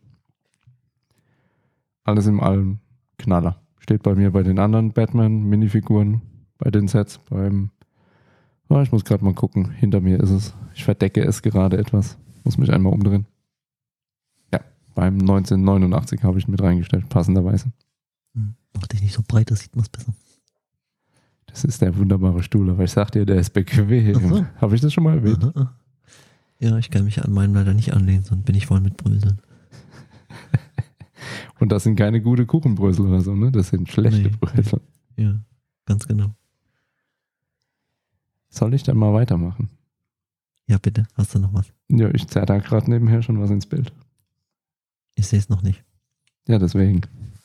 Alles in allem Knaller. Steht bei mir bei den anderen Batman-Minifiguren, bei den Sets, beim... Oh, ich muss gerade mal gucken. Hinter mir ist es. Ich verdecke es gerade etwas. Muss mich einmal umdrehen. Ja, beim neunzehnhundertneunundachtzig habe ich mit reingestellt, passenderweise. Hm. Mach dich nicht so breit, das sieht man es besser. Das ist der wunderbare Stuhl, aber ich sag dir, der ist bequem. Ach so. Habe ich das schon mal erwähnt? Aha, aha. Ja, ich kann mich an meinen leider nicht anlehnen, sonst bin ich voll mit Bröseln. Und das sind keine gute Kuchenbrösel oder so, ne? Das sind schlechte Nee. Brösel. Ja, ganz genau. Soll ich dann mal weitermachen? Ja, bitte, hast du noch was? Ja, ich zerr da gerade nebenher schon was ins Bild. Ich sehe es noch nicht. Ja, deswegen.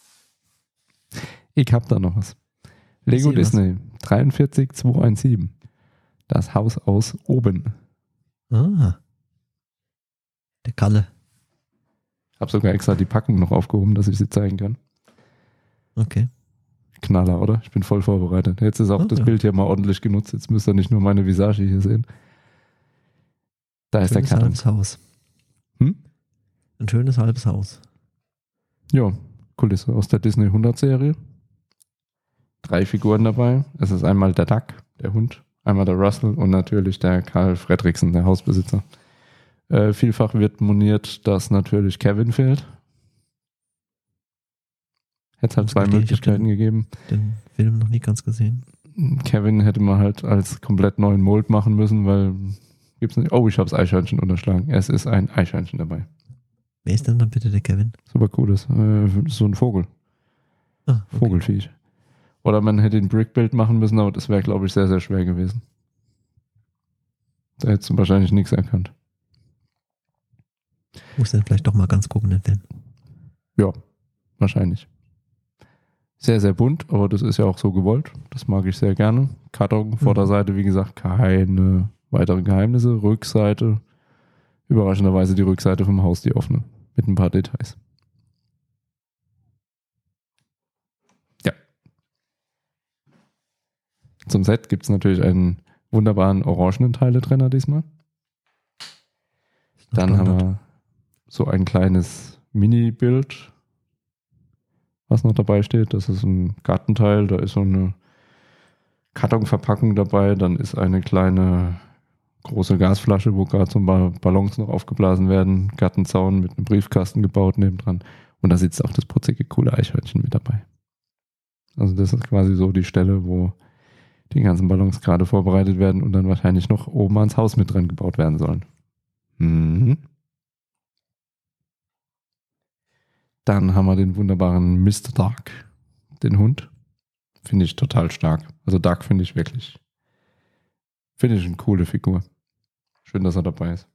Ich hab da noch was. Lego sehe was. Disney drei vier zwei eins sieben. Das Haus aus oben. Ah. Der Kalle. Hab sogar extra die Packung noch aufgehoben, dass ich sie zeigen kann. Okay. Knaller, oder? Ich bin voll vorbereitet. Jetzt ist auch Oh, das ja. Bild hier mal ordentlich genutzt. Jetzt müsst ihr nicht nur meine Visage hier sehen. Da ist der Schönes Karton. halbes Haus. Hm? Ein schönes halbes Haus. Ja, Kulisse aus der Disney hundert Serie. Drei Figuren dabei. Es ist einmal der Duck, der Hund, einmal der Russell und natürlich der Karl Fredriksen, der Hausbesitzer. Äh, vielfach wird moniert, dass natürlich Kevin fehlt. Hätte es halt zwei Okay, ich hab Möglichkeiten den- gegeben. Den Film noch nie ganz gesehen. Kevin hätte man halt als komplett neuen Mold machen müssen, weil gibt's nicht. Oh, ich habe das Eichhörnchen unterschlagen. Es ist ein Eichhörnchen dabei. Wer ist denn dann bitte der Kevin? Super cooles. Äh, so ein Vogel. Ah, okay. Vogelfiech. Oder man hätte ein Brickbuild machen müssen, aber das wäre, glaube ich, sehr, sehr schwer gewesen. Da hättest du wahrscheinlich nichts erkannt. Muss dann vielleicht doch mal ganz gucken, den Film. Ja, wahrscheinlich. Sehr, sehr bunt, aber das ist ja auch so gewollt. Das mag ich sehr gerne. Karton, Vorderseite, wie gesagt, keine weiteren Geheimnisse. Rückseite, überraschenderweise die Rückseite vom Haus, die offene, mit ein paar Details. Ja. Zum Set gibt es natürlich einen wunderbaren orangenen Teiletrenner diesmal. Ist noch Dann haben Standard. wir so ein kleines Mini-Bild, was noch dabei steht. Das ist ein Gartenteil, da ist so eine Kartonverpackung dabei. Dann ist eine kleine große Gasflasche, wo gerade so ein paar Ballons noch aufgeblasen werden. Gartenzaun mit einem Briefkasten gebaut nebendran. Und da sitzt auch das putzige, coole Eichhörnchen mit dabei. Also das ist quasi so die Stelle, wo die ganzen Ballons gerade vorbereitet werden und dann wahrscheinlich noch oben ans Haus mit dran gebaut werden sollen. Mhm. Dann haben wir den wunderbaren Mister Dark, den Hund. Finde ich total stark. Also Dark finde ich wirklich, finde ich eine coole Figur. Schön, dass er dabei ist.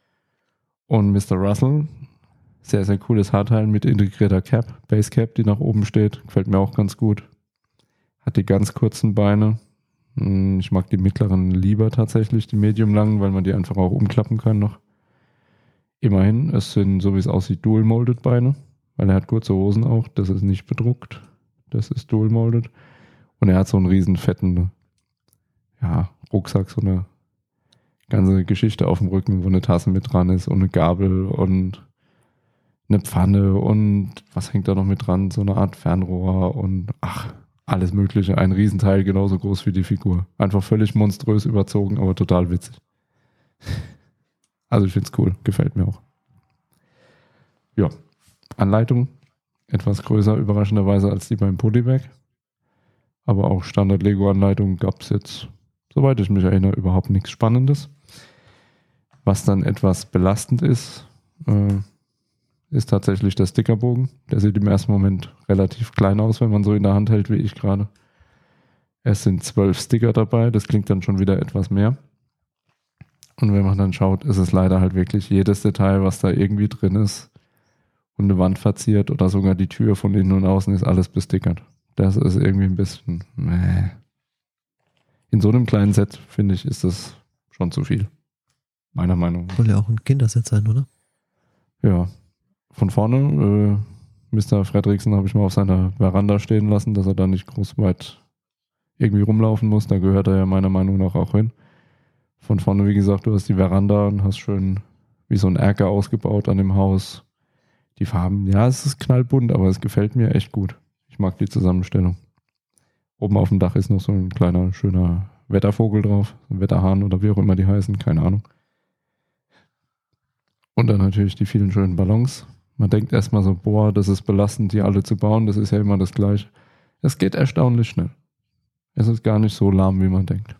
Und Mister Russell, sehr, sehr cooles Haarteil mit integrierter Cap, Base Cap, die nach oben steht. Gefällt mir auch ganz gut. Hat die ganz kurzen Beine. Ich mag die mittleren lieber tatsächlich, die medium-langen, weil man die einfach auch umklappen kann noch. Immerhin, es sind, so wie es aussieht, Dual-Molded Beine, weil er hat kurze Hosen auch. Das ist nicht bedruckt. Das ist Dual-Molded. Und er hat so einen riesen fetten, ja, Rucksack, so eine ganze Geschichte auf dem Rücken, wo eine Tasse mit dran ist und eine Gabel und eine Pfanne und was hängt da noch mit dran? So eine Art Fernrohr und ach, alles Mögliche. Ein Riesenteil, genauso groß wie die Figur. Einfach völlig monströs überzogen, aber total witzig. Also ich finde es cool. Gefällt mir auch. Ja. Anleitung. Etwas größer, überraschenderweise, als die beim Polybag. Aber auch Standard-Lego-Anleitung gab es jetzt, soweit ich mich erinnere, überhaupt nichts Spannendes. Was dann etwas belastend ist, äh, ist tatsächlich der Stickerbogen. Der sieht im ersten Moment relativ klein aus, wenn man so in der Hand hält wie ich gerade. Es sind zwölf Sticker dabei, das klingt dann schon wieder etwas mehr. Und wenn man dann schaut, ist es leider halt wirklich jedes Detail, was da irgendwie drin ist und eine Wand verziert oder sogar die Tür von innen und außen ist alles bestickert. Das ist irgendwie ein bisschen meh. In so einem kleinen Set, finde ich, ist das schon zu viel. Meiner Meinung nach. Soll ja auch ein Kinderset sein, oder? Ja. Von vorne, äh, Mister Fredriksen habe ich mal auf seiner Veranda stehen lassen, dass er da nicht groß weit irgendwie rumlaufen muss. Da gehört er ja meiner Meinung nach auch hin. Von vorne, wie gesagt, du hast die Veranda und hast schön wie so ein Erker ausgebaut an dem Haus. Die Farben, ja, es ist knallbunt, aber es gefällt mir echt gut. Ich mag die Zusammenstellung. Oben auf dem Dach ist noch so ein kleiner, schöner Wettervogel drauf. Ein Wetterhahn oder wie auch immer die heißen, keine Ahnung. Und dann natürlich die vielen schönen Ballons. Man denkt erstmal so, boah, das ist belastend, die alle zu bauen. Das ist ja immer das Gleiche. Es geht erstaunlich schnell. Es ist gar nicht so lahm, wie man denkt.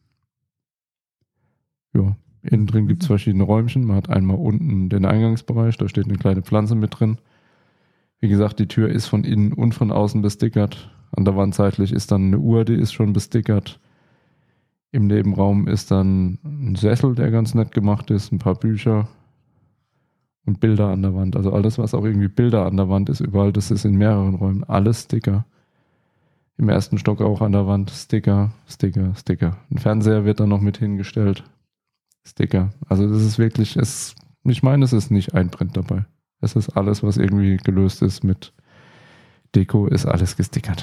Ja, innen drin gibt es verschiedene Räumchen. Man hat einmal unten den Eingangsbereich, da steht eine kleine Pflanze mit drin. Wie gesagt, die Tür ist von innen und von außen bestickert. An der Wand seitlich ist dann eine Uhr, die ist schon bestickert. Im Nebenraum ist dann ein Sessel, der ganz nett gemacht ist, ein paar Bücher und Bilder an der Wand. Also alles, was auch irgendwie Bilder an der Wand ist, überall, das ist in mehreren Räumen. Alles Sticker. Im ersten Stock auch an der Wand Sticker, Sticker, Sticker. Ein Fernseher wird dann noch mit hingestellt. Sticker. Also das ist wirklich, es, ich meine, es ist nicht ein Print dabei. Es ist alles, was irgendwie gelöst ist mit Deko, ist alles gestickert.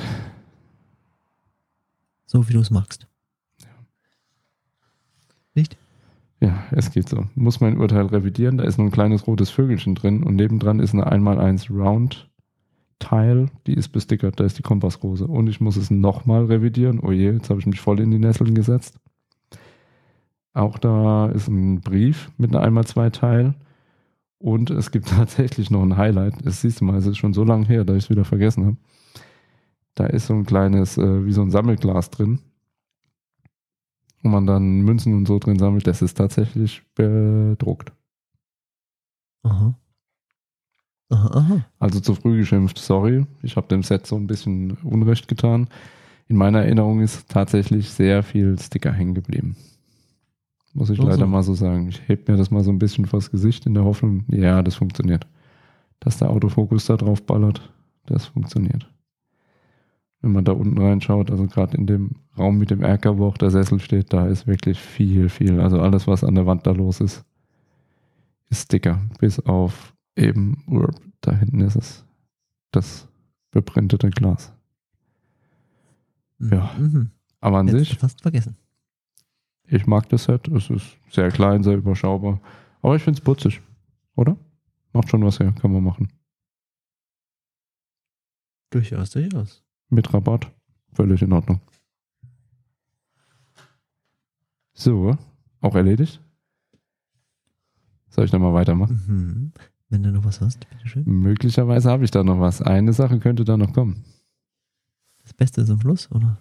So wie du es magst. Ja. Nicht? Ja, es geht so. Muss mein Urteil revidieren. Da ist noch ein kleines rotes Vögelchen drin und nebendran ist eine eins mal eins Round Tile, die ist bestickert. Da ist die Kompassrose. Und ich muss es nochmal revidieren. Oh je, jetzt habe ich mich voll in die Nesseln gesetzt. Auch da ist ein Brief mit einem eins mal zwei Teil. Und es gibt tatsächlich noch ein Highlight. Das siehst du mal, es ist schon so lange her, dass ich es wieder vergessen habe. Da ist so ein kleines, äh, wie so ein Sammelglas drin, wo man dann Münzen und so drin sammelt. Das ist tatsächlich bedruckt. Aha. Aha, aha. Also zu früh geschimpft, sorry. Ich habe dem Set so ein bisschen Unrecht getan. In meiner Erinnerung ist tatsächlich sehr viel Sticker hängen geblieben. Muss ich Ach so. leider mal so sagen. Ich heb mir das mal so ein bisschen vors Gesicht in der Hoffnung, ja, das funktioniert. Dass der Autofokus da drauf ballert, das funktioniert. Wenn man da unten reinschaut, also gerade in dem Raum mit dem Erker, wo auch der Sessel steht, da ist wirklich viel, viel. Also alles, was an der Wand da los ist, ist Sticker. Bis auf eben, da hinten ist es, das beprintete Glas. Ja. Mhm. Aber an Jetzt sich, fast vergessen. ich mag das Set. Es ist sehr klein, sehr überschaubar. Aber ich finde es putzig, oder? Macht schon was her, kann man machen. Durchaus, durchaus. Mit Rabatt. Völlig in Ordnung. So, auch erledigt? Soll ich nochmal weitermachen? Mhm. Wenn du noch was hast, bitteschön. Möglicherweise habe ich da noch was. Eine Sache könnte da noch kommen. Das Beste ist am Schluss, oder?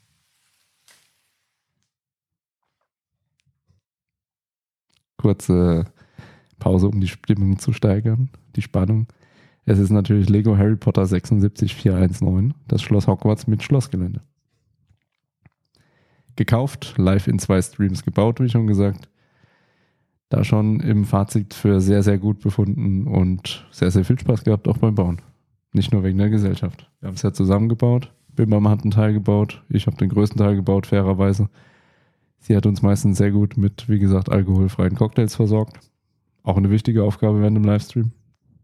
Kurze Pause, um die Stimmung zu steigern, die Spannung. Es ist natürlich Lego Harry Potter sechsundsiebzig vierhundertzneunzehn, das Schloss Hogwarts mit Schlossgelände. Gekauft, live in zwei Streams gebaut, wie schon gesagt. Da schon im Fazit für sehr, sehr gut befunden und sehr, sehr viel Spaß gehabt, auch beim Bauen. Nicht nur wegen der Gesellschaft. Wir haben es ja zusammengebaut. Bimbam hat einen Teil gebaut. Ich habe den größten Teil gebaut, fairerweise. Sie hat uns meistens sehr gut mit, wie gesagt, alkoholfreien Cocktails versorgt. Auch eine wichtige Aufgabe während dem Livestream.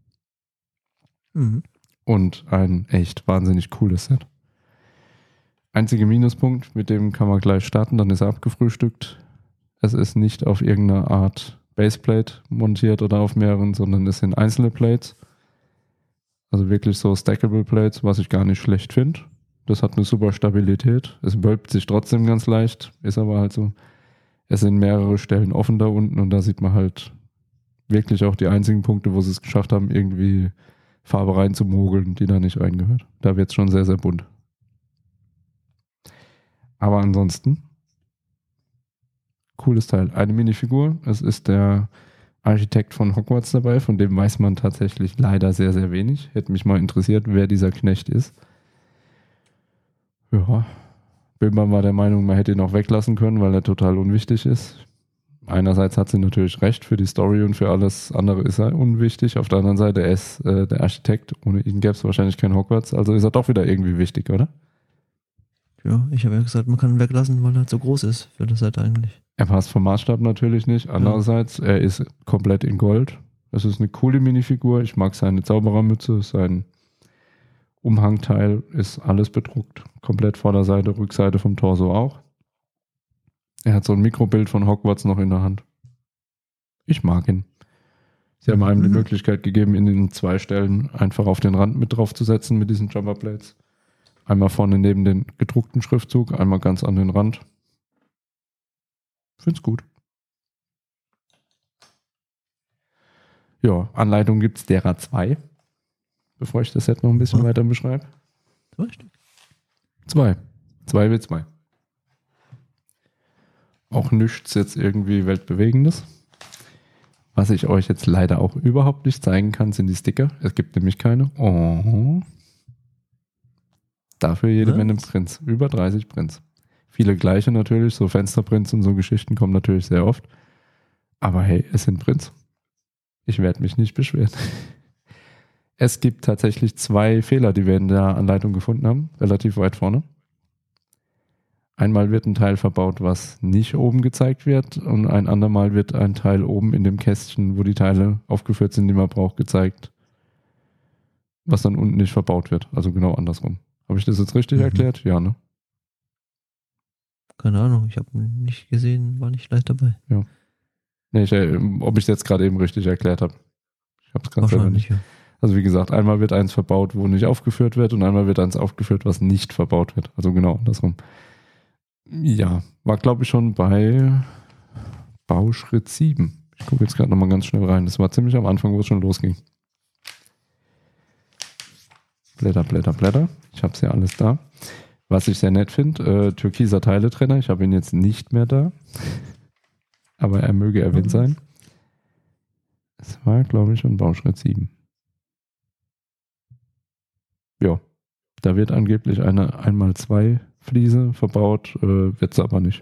Mhm. Und ein echt wahnsinnig cooles Set. Einziger Minuspunkt, mit dem kann man gleich starten, dann ist er abgefrühstückt. Es ist nicht auf irgendeine Art Baseplate montiert oder auf mehreren, sondern es sind einzelne Plates. Also wirklich so stackable Plates, was ich gar nicht schlecht finde. Das hat eine super Stabilität. Es wölbt sich trotzdem ganz leicht, ist aber halt so. Es sind mehrere Stellen offen da unten und da sieht man halt wirklich auch die einzigen Punkte, wo sie es geschafft haben, irgendwie Farbe reinzumogeln, die da nicht reingehört. Da wird es schon sehr, sehr bunt. Aber ansonsten, cooles Teil. Eine Minifigur. Es ist der Architekt von Hogwarts dabei, von dem weiß man tatsächlich leider sehr, sehr wenig. Hätte mich mal interessiert, wer dieser Knecht ist. Ja, Bimbam war der Meinung, man hätte ihn auch weglassen können, weil er total unwichtig ist. Einerseits hat sie natürlich recht, für die Story und für alles andere ist er unwichtig. Auf der anderen Seite, er ist äh, der Architekt. Ohne ihn gäbe es wahrscheinlich kein Hogwarts. Also ist er doch wieder irgendwie wichtig, oder? Ja, ich habe ja gesagt, man kann ihn weglassen, weil er zu groß ist für das Set eigentlich. Er passt vom Maßstab natürlich nicht. Andererseits, er ist komplett in Gold. Es ist eine coole Minifigur. Ich mag seine Zauberermütze, sein Umhangteil ist alles bedruckt. Komplett Vorderseite, Rückseite vom Torso auch. Er hat so ein Mikrobild von Hogwarts noch in der Hand. Ich mag ihn. Sie haben einem die Möglichkeit gegeben, ihn in zwei Stellen einfach auf den Rand mit drauf zu setzen mit diesen Jumperplates. Einmal vorne neben den gedruckten Schriftzug, einmal ganz an den Rand. Find's gut. Ja, Anleitung gibt's derer zwei. Bevor ich das Set noch ein bisschen Oh. weiter beschreibe. Zwei Stück. Zwei. Zwei wie zwei. Auch nichts jetzt irgendwie Weltbewegendes. Was ich euch jetzt leider auch überhaupt nicht zeigen kann, sind die Sticker. Es gibt nämlich keine. Oh. Dafür jede Was? Menge Prints. Über dreißig Prints. Viele gleiche natürlich, so Fensterprints und so Geschichten kommen natürlich sehr oft. Aber hey, es sind Prints. Ich werde mich nicht beschweren. Es gibt tatsächlich zwei Fehler, die wir in der Anleitung gefunden haben, relativ weit vorne. Einmal wird ein Teil verbaut, was nicht oben gezeigt wird, und ein andermal wird ein Teil oben in dem Kästchen, wo die Teile aufgeführt sind, die man braucht, gezeigt, was dann unten nicht verbaut wird. Also genau andersrum. Habe ich das jetzt richtig Mhm. erklärt? Ja, ne? Keine Ahnung, ich habe nicht gesehen, war nicht leicht dabei. Nee, ich, äh, ob ich es jetzt gerade eben richtig erklärt habe. Ich habe es gerade selber nicht. Wahrscheinlich, ja. Also wie gesagt, einmal wird eins verbaut, wo nicht aufgeführt wird, und einmal wird eins aufgeführt, was nicht verbaut wird. Also genau andersrum. Ja, war glaube ich schon bei Bauschritt sieben. Ich gucke jetzt gerade nochmal ganz schnell rein. Das war ziemlich am Anfang, wo es schon losging. Blätter, Blätter, Blätter. Ich habe es ja alles da. Was ich sehr nett finde, äh, türkiser Teiletrenner. Ich habe ihn jetzt nicht mehr da. Aber er möge erwähnt sein. Es war, glaube ich, schon Bauschritt sieben. Ja, da wird angeblich eine eins mal zwei Fliese verbaut, äh, wird es aber nicht.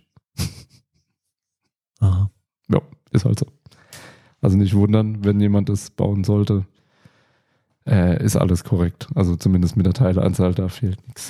Aha. Ja, ist halt so. Also nicht wundern, wenn jemand das bauen sollte. Äh, ist alles korrekt. Also zumindest mit der Teileanzahl, da fehlt nichts.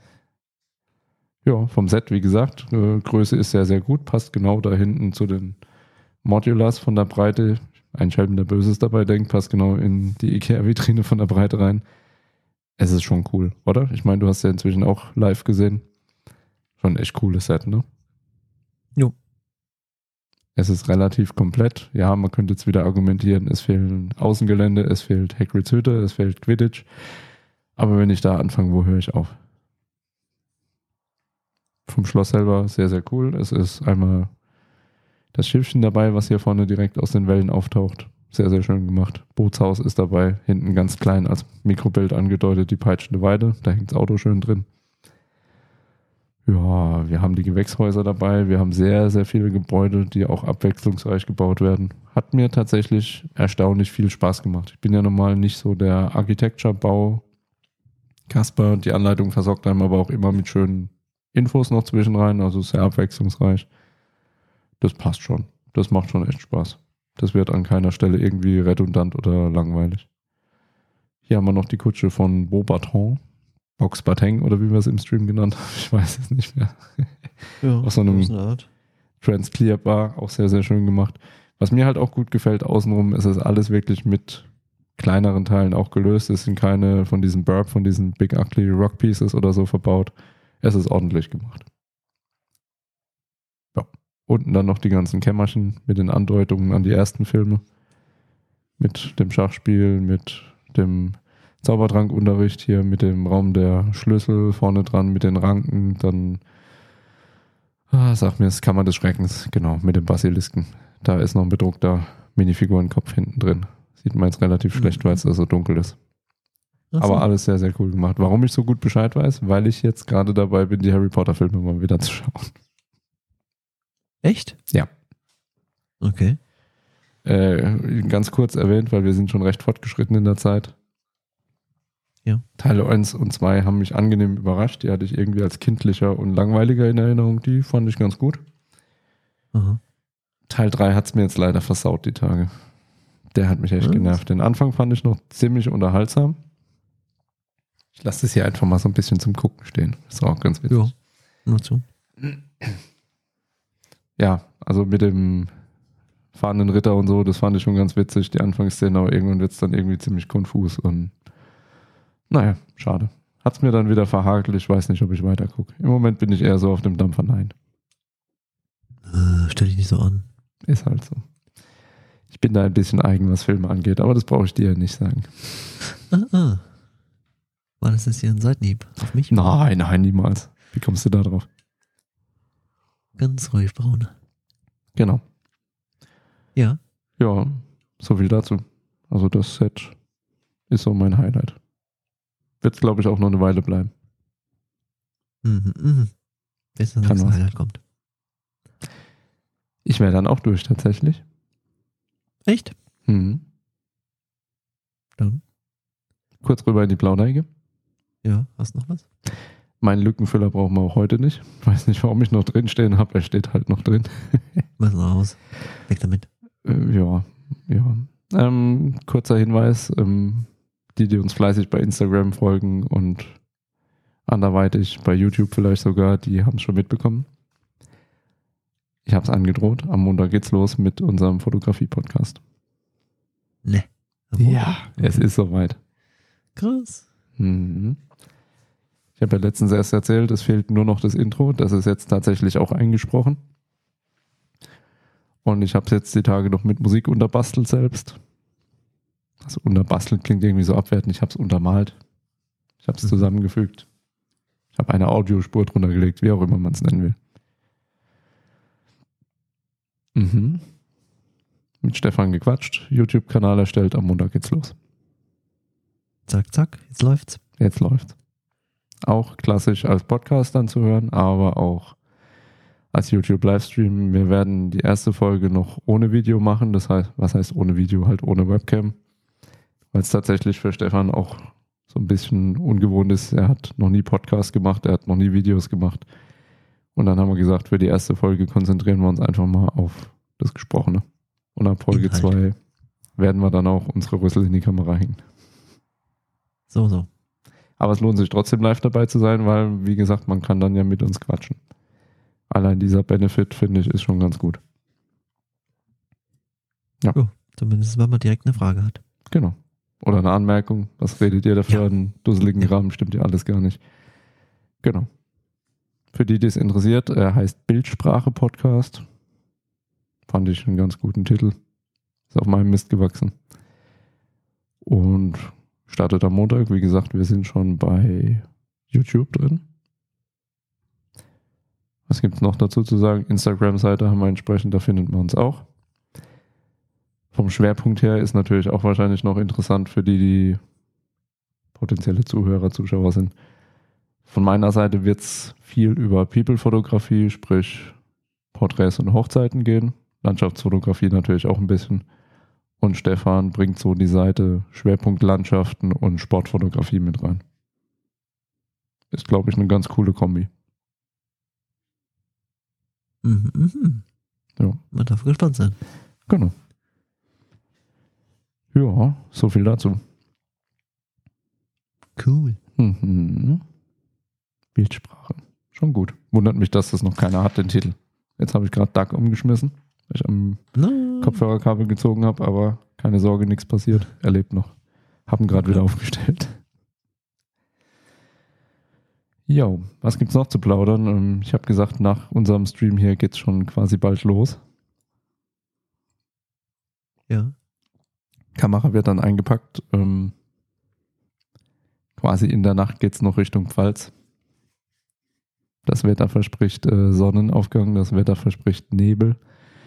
Ja, vom Set, wie gesagt, äh, Größe ist sehr, sehr gut. Passt genau da hinten zu den Modulars von der Breite. Ein Schelm, der Böses dabei denkt, passt genau in die Ikea-Vitrine von der Breite rein. Es ist schon cool, oder? Ich meine, du hast ja inzwischen auch live gesehen. Schon ein echt cooles Set, ne? Jo. Es ist relativ komplett. Ja, man könnte jetzt wieder argumentieren, es fehlen Außengelände, es fehlt Hagrids Hütte, es fehlt Quidditch. Aber wenn ich da anfange, wo höre ich auf? Vom Schloss selber sehr, sehr cool. Es ist einmal das Schiffchen dabei, was hier vorne direkt aus den Wellen auftaucht. Sehr, sehr schön gemacht. Bootshaus ist dabei. Hinten ganz klein als Mikrobild angedeutet, die peitschende Weide. Da hängt das Auto schön drin. Ja, wir haben die Gewächshäuser dabei. Wir haben sehr, sehr viele Gebäude, die auch abwechslungsreich gebaut werden. Hat mir tatsächlich erstaunlich viel Spaß gemacht. Ich bin ja normal nicht so der Architecture-Bau. Kasper, die Anleitung versorgt einem aber auch immer mit schönen Infos noch zwischen rein. Also sehr abwechslungsreich. Das passt schon. Das macht schon echt Spaß. Das wird an keiner Stelle irgendwie redundant oder langweilig. Hier haben wir noch die Kutsche von Beauxbatons. Box Bateng oder wie wir es im Stream genannt haben. Ich weiß es nicht mehr. Ja, aus so einem Art. Transclear Bar. Auch sehr, sehr schön gemacht. Was mir halt auch gut gefällt außenrum, ist es alles wirklich mit kleineren Teilen auch gelöst. Es sind keine von diesen Burp, von diesen Big Ugly Rock Pieces oder so verbaut. Es ist ordentlich gemacht. Ja. Unten dann noch die ganzen Kämmerchen mit den Andeutungen an die ersten Filme. Mit dem Schachspiel, mit dem Zaubertrankunterricht hier, mit dem Raum der Schlüssel vorne dran, mit den Ranken, dann ah, sag mir, das Kammer des Schreckens, genau, mit dem Basilisken. Da ist noch ein bedruckter Minifigurenkopf hinten drin. Sieht man jetzt relativ mhm. schlecht, weil es da so dunkel ist. So. Aber alles sehr, sehr cool gemacht. Warum ich so gut Bescheid weiß? Weil ich jetzt gerade dabei bin, die Harry Potter Filme mal wieder zu schauen. Echt? Ja. Okay. Äh, ganz kurz erwähnt, weil wir sind schon recht fortgeschritten in der Zeit. Ja. Teile eins und zwei haben mich angenehm überrascht. Die hatte ich irgendwie als kindlicher und langweiliger in Erinnerung. Die fand ich ganz gut. Aha. Teil drei hat es mir jetzt leider versaut, die Tage. Der hat mich echt Was? genervt. Den Anfang fand ich noch ziemlich unterhaltsam. Ich lasse das hier einfach mal so ein bisschen zum Gucken stehen. Ist auch ganz witzig. Ja, nur zu. Ja, also mit dem fahrenden Ritter und so, das fand ich schon ganz witzig. Die Anfangsszene, aber irgendwann wird es dann irgendwie ziemlich konfus und naja, schade. Hat's mir dann wieder verhakelt, ich weiß nicht, ob ich weiter gucke. Im Moment bin ich eher so auf dem Dampfer nein. Äh, stell dich nicht so an. Ist halt so. Ich bin da ein bisschen eigen, was Filme angeht, aber das brauche ich dir ja nicht sagen. Ah, ah. War das jetzt hier ein Seitenhieb auf mich? Nein, nein, niemals. Wie kommst du da drauf? Ganz ruhig, Braune. Genau. Ja. Ja, so viel dazu. Also das Set ist so mein Highlight. Wird, glaube ich, auch noch eine Weile bleiben. Mhm, mhm. Bis das nächste Highlight kommt. Ich wäre dann auch durch, tatsächlich. Echt? Mhm. Dann? Kurz rüber in die Blauneige. Ja, hast du noch was? Meinen Lückenfüller brauchen wir auch heute nicht. Ich weiß nicht, warum ich noch drin stehen habe. Er steht halt noch drin. Was noch raus? Weg damit. Äh, ja, ja. Ähm, kurzer Hinweis. Ähm, die, die uns fleißig bei Instagram folgen und anderweitig bei YouTube vielleicht sogar, die haben es schon mitbekommen. Ich habe es angedroht. Am Montag geht's los mit unserem Fotografie-Podcast. Ne. Ja, es ist soweit. Krass. Mhm. Ich habe ja letztens erst erzählt, es fehlt nur noch das Intro. Das ist jetzt tatsächlich auch eingesprochen. Und ich habe es jetzt die Tage noch mit Musik unterbastelt selbst. Also unterbastelt klingt irgendwie so abwertend. Ich habe es untermalt. Ich habe es mhm. zusammengefügt. Ich habe eine Audiospur drunter gelegt, wie auch immer man es nennen will. Mhm. Mit Stefan gequatscht, YouTube-Kanal erstellt, am Montag geht's los. Zack, zack, jetzt läuft's. Jetzt läuft's. Auch klassisch als Podcast dann zu hören, aber auch als YouTube-Livestream. Wir werden die erste Folge noch ohne Video machen. Das heißt, was heißt ohne Video? Halt ohne Webcam. Weil es tatsächlich für Stefan auch so ein bisschen ungewohnt ist. Er hat noch nie Podcast gemacht, er hat noch nie Videos gemacht. Und dann haben wir gesagt, für die erste Folge konzentrieren wir uns einfach mal auf das Gesprochene. Und ab Folge zwei werden wir dann auch unsere Rüssel in die Kamera hängen. So, so. Aber es lohnt sich trotzdem live dabei zu sein, weil, wie gesagt, man kann dann ja mit uns quatschen. Allein dieser Benefit, finde ich, ist schon ganz gut. Ja. Oh, zumindest, wenn man direkt eine Frage hat. Genau. Oder eine Anmerkung. Was redet ihr dafür? Ja. Einen dusseligen Ja. Rahmen stimmt ja alles gar nicht. Genau. Für die, die es interessiert, er heißt Bildsprache-Podcast. Fand ich einen ganz guten Titel. Ist auf meinem Mist gewachsen. Und startet am Montag. Wie gesagt, wir sind schon bei YouTube drin. Was gibt es noch dazu zu sagen? Instagram-Seite haben wir entsprechend, da findet man uns auch. Vom Schwerpunkt her ist natürlich auch wahrscheinlich noch interessant für die, die potenzielle Zuhörer, Zuschauer sind. Von meiner Seite wird es viel über People-Fotografie, sprich Porträts und Hochzeiten gehen. Landschaftsfotografie natürlich auch ein bisschen. Und Stefan bringt so die Seite Schwerpunkt Landschaften und Sportfotografie mit rein. Ist, glaube ich, eine ganz coole Kombi. Mhm, mhm. Ja. Man darf gespannt sein. Genau. Ja, so viel dazu. Cool. Mhm. Bildsprache. Schon gut. Wundert mich, dass das noch keiner hat, den Titel. Jetzt habe ich gerade Duck umgeschmissen, weil ich am No. Kopfhörerkabel gezogen habe, aber keine Sorge, nichts passiert. Er lebt noch. Haben gerade wieder aufgestellt. Jo, was gibt's noch zu plaudern? Ähm, Ich habe gesagt, nach unserem Stream hier geht's schon quasi bald los. Ja. Kamera wird dann eingepackt. Ähm, quasi in der Nacht geht's noch Richtung Pfalz. Das Wetter verspricht äh, Sonnenaufgang, das Wetter verspricht Nebel.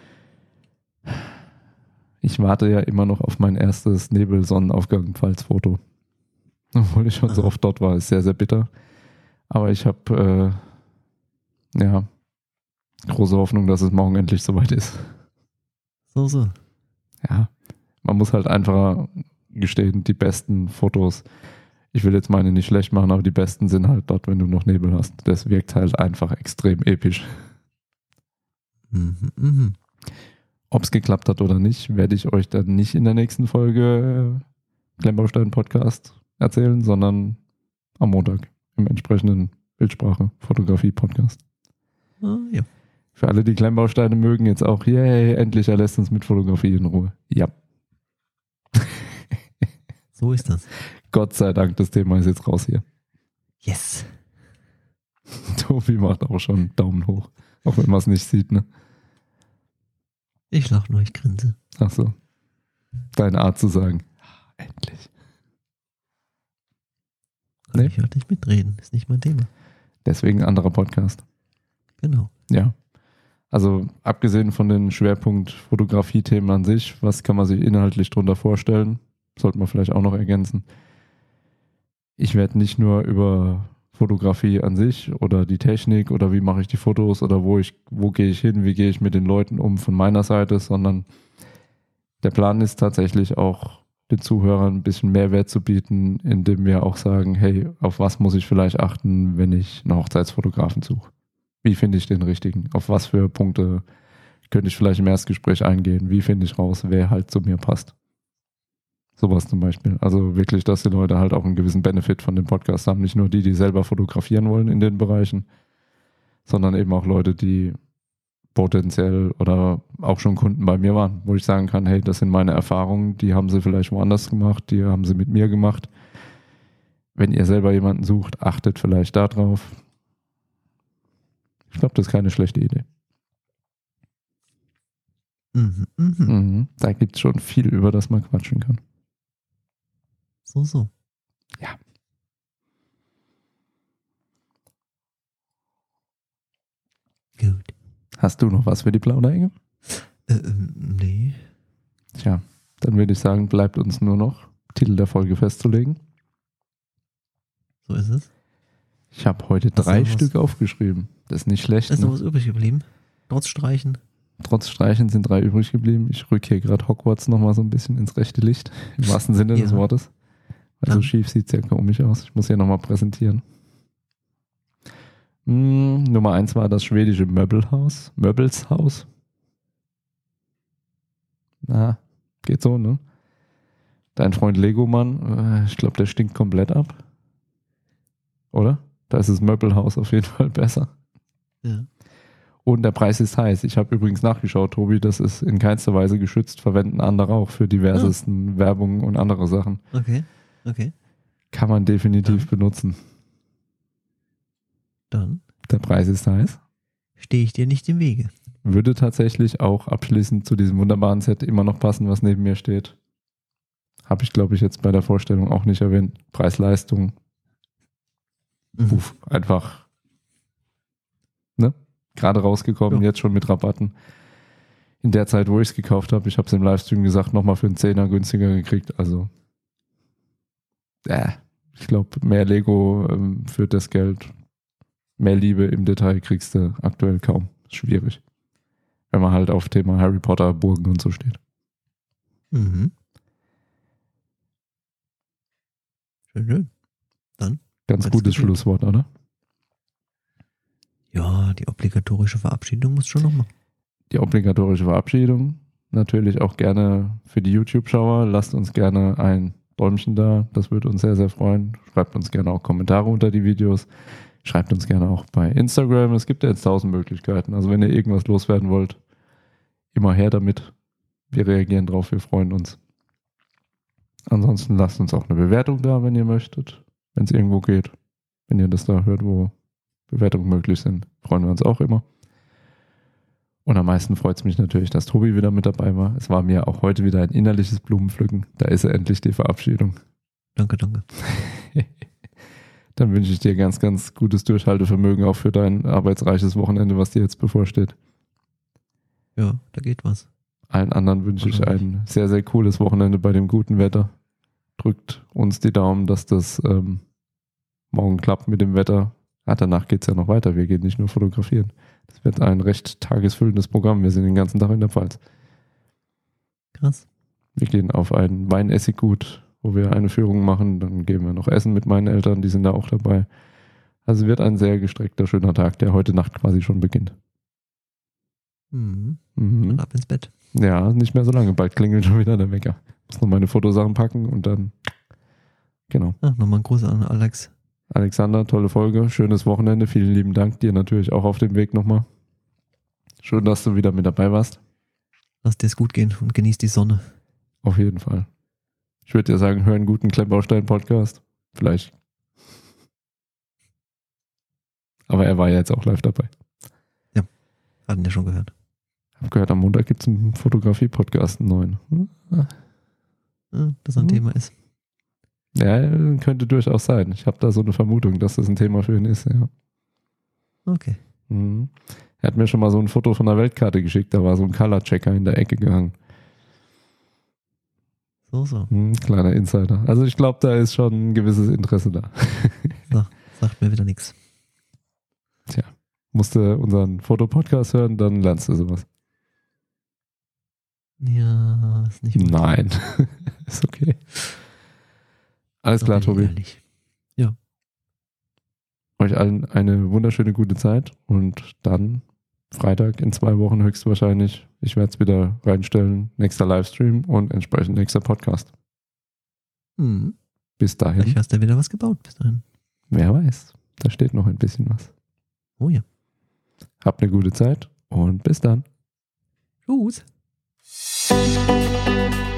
Ich warte ja immer noch auf mein erstes Nebel-Sonnenaufgang-Pfalz-Foto. Obwohl ich schon so oft dort war, ist sehr, sehr bitter. Aber ich habe äh, ja große Hoffnung, dass es morgen endlich soweit ist. So, so. Ja, man muss halt einfach gestehen, die besten Fotos, ich will jetzt meine nicht schlecht machen, aber die besten sind halt dort, wenn du noch Nebel hast. Das wirkt halt einfach extrem episch. Mhm, mhm. Ob es geklappt hat oder nicht, werde ich euch dann nicht in der nächsten Folge äh, Klemmbaustein-Podcast erzählen, sondern am Montag im entsprechenden Bildsprache-Fotografie-Podcast. Ah, ja. Für alle, die Klemmbausteine mögen, jetzt auch, yay, endlich er lässt uns mit Fotografie in Ruhe. Ja. So ist das. Gott sei Dank, das Thema ist jetzt raus hier. Yes. Tobi macht auch schon einen Daumen hoch, auch wenn man es nicht sieht, ne? Ich lach nur, ich grinse. Ach so. Deine Art zu sagen. Endlich. Kann Nee. ich halt nicht mitreden. Ist nicht mein Thema. Deswegen anderer Podcast. Genau. Ja. Also abgesehen von den Schwerpunkt Fotografie-Themen an sich, was kann man sich inhaltlich drunter vorstellen? Sollte man vielleicht auch noch ergänzen. Ich werde nicht nur über Fotografie an sich oder die Technik oder wie mache ich die Fotos oder wo ich, wo gehe ich hin, wie gehe ich mit den Leuten um von meiner Seite, sondern der Plan ist tatsächlich auch den Zuhörern ein bisschen Mehrwert zu bieten, indem wir auch sagen, hey, auf was muss ich vielleicht achten, wenn ich einen Hochzeitsfotografen suche? Wie finde ich den richtigen? Auf was für Punkte könnte ich vielleicht im Erstgespräch eingehen? Wie finde ich raus, wer halt zu mir passt? Sowas zum Beispiel. Also wirklich, dass die Leute halt auch einen gewissen Benefit von dem Podcast haben. Nicht nur die, die selber fotografieren wollen in den Bereichen, sondern eben auch Leute, die potenziell oder auch schon Kunden bei mir waren, wo ich sagen kann, hey, das sind meine Erfahrungen, die haben sie vielleicht woanders gemacht, die haben sie mit mir gemacht. Wenn ihr selber jemanden sucht, achtet vielleicht darauf. Ich glaube, das ist keine schlechte Idee. Mhm, mhm. Mhm. Da gibt es schon viel, über das man quatschen kann. So, so. Ja. Gut. Hast du noch was für die Plauderecke? Äh, ähm, nee. Tja, dann würde ich sagen, bleibt uns nur noch Titel der Folge festzulegen. So ist es. Ich habe heute Hast du drei noch was? Stück aufgeschrieben. Das ist nicht schlecht. Ist noch Ne? was übrig geblieben? Trotz Streichen? Trotz Streichen sind drei übrig geblieben. Ich rücke hier gerade Hogwarts nochmal so ein bisschen ins rechte Licht. Im wahrsten Sinne des Ja. Wortes. Also Dann. schief sieht es ja komisch aus. Ich muss hier nochmal präsentieren. Hm, Nummer eins war das schwedische Möbelhaus. Möbelshaus. Na, geht so, ne? Dein Freund Legomann, äh, ich glaube, der stinkt komplett ab. Oder? Da ist das Möbelhaus auf jeden Fall besser. Ja. Und der Preis ist heiß. Ich habe übrigens nachgeschaut, Tobi, das ist in keinster Weise geschützt, verwenden andere auch für diversesten Werbungen und andere Sachen. Okay. Okay. Kann man definitiv Ja. benutzen. Dann Der Preis ist heiß. stehe ich dir nicht im Wege. Würde tatsächlich auch abschließend zu diesem wunderbaren Set immer noch passen, was neben mir steht. Habe ich, glaube ich, jetzt bei der Vorstellung auch nicht erwähnt. Preis-Leistung, Mhm. Uff, einfach ne? Gerade rausgekommen, Ja. jetzt schon mit Rabatten. In der Zeit, wo ich es gekauft habe, ich habe es im Livestream gesagt, nochmal für einen Zehner günstiger gekriegt. Also äh, ich glaube, mehr Lego ähm, für das Geld, mehr Liebe im Detail kriegst du aktuell kaum. Schwierig. Wenn man halt auf Thema Harry Potter, Burgen und so steht. Mhm. Schön, schön. Ganz Hat's gutes gefehlt. Schlusswort, oder? Ja, die obligatorische Verabschiedung muss schon noch machen. Die obligatorische Verabschiedung. Natürlich auch gerne für die YouTube-Schauer. Lasst uns gerne ein Däumchen da. Das würde uns sehr, sehr freuen. Schreibt uns gerne auch Kommentare unter die Videos. Schreibt uns gerne auch bei Instagram. Es gibt ja jetzt tausend Möglichkeiten. Also wenn ihr irgendwas loswerden wollt, immer her damit. Wir reagieren drauf. Wir freuen uns. Ansonsten lasst uns auch eine Bewertung da, wenn ihr möchtet. Wenn es irgendwo geht. Wenn ihr das da hört, wo Bewertungen möglich sind, freuen wir uns auch immer. Und am meisten freut es mich natürlich, dass Tobi wieder mit dabei war. Es war mir auch heute wieder ein innerliches Blumenpflücken. Da ist er endlich, die Verabschiedung. Danke, danke. Dann wünsche ich dir ganz, ganz gutes Durchhaltevermögen auch für dein arbeitsreiches Wochenende, was dir jetzt bevorsteht. Ja, da geht was. Allen anderen wünsche ich ein sehr, sehr cooles Wochenende bei dem guten Wetter. Drückt uns die Daumen, dass das ähm, morgen klappt mit dem Wetter. Ah, danach geht es ja noch weiter. Wir gehen nicht nur fotografieren. Das wird ein recht tagesfüllendes Programm. Wir sind den ganzen Tag in der Pfalz. Krass. Wir gehen auf ein Weinessiggut, wo wir eine Führung machen. Dann gehen wir noch essen mit meinen Eltern. Die sind da auch dabei. Also wird ein sehr gestreckter, schöner Tag, der heute Nacht quasi schon beginnt. Mhm. Mhm. Und ab ins Bett. Ja, nicht mehr so lange. Bald klingelt schon wieder der Wecker. Muss noch meine Fotosachen packen und dann, genau. Ah, nochmal ein Gruß an Alex. Alexander, tolle Folge, schönes Wochenende. Vielen lieben Dank dir natürlich auch auf dem Weg nochmal. Schön, dass du wieder mit dabei warst. Lass dir es gut gehen und genieß die Sonne. Auf jeden Fall. Ich würde dir sagen, hör einen guten Klemmbaustein-Podcast. Vielleicht. Aber er war ja jetzt auch live dabei. Hatten wir schon gehört. Ich habe gehört, am Montag gibt es einen Fotografie-Podcast, einen neuen. Hm? Ja, das ein Mhm. Thema ist. Ja, könnte durchaus sein. Ich habe da so eine Vermutung, dass das ein Thema für ihn ist, ja. Okay. Mhm. Er hat mir schon mal so ein Foto von der Weltkarte geschickt, da war so ein Color-Checker in der Ecke gehangen. So, so. Mhm, kleiner Insider. Also ich glaube, da ist schon ein gewisses Interesse da. Sagt mir wieder nichts. Musst du unseren Fotopodcast hören, dann lernst du sowas. Ja, ist nicht gut. Nein, ist okay. Alles klar, Doch, Tobi. ehrlich. Euch allen eine wunderschöne gute Zeit und dann Freitag in zwei Wochen höchstwahrscheinlich. Ich werde es wieder reinstellen. Nächster Livestream und entsprechend nächster Podcast. Hm. Bis dahin. Vielleicht hast du ja wieder was gebaut bis dahin. Wer weiß. Da steht noch ein bisschen was. Oh ja. Habt eine gute Zeit und bis dann. Tschüss.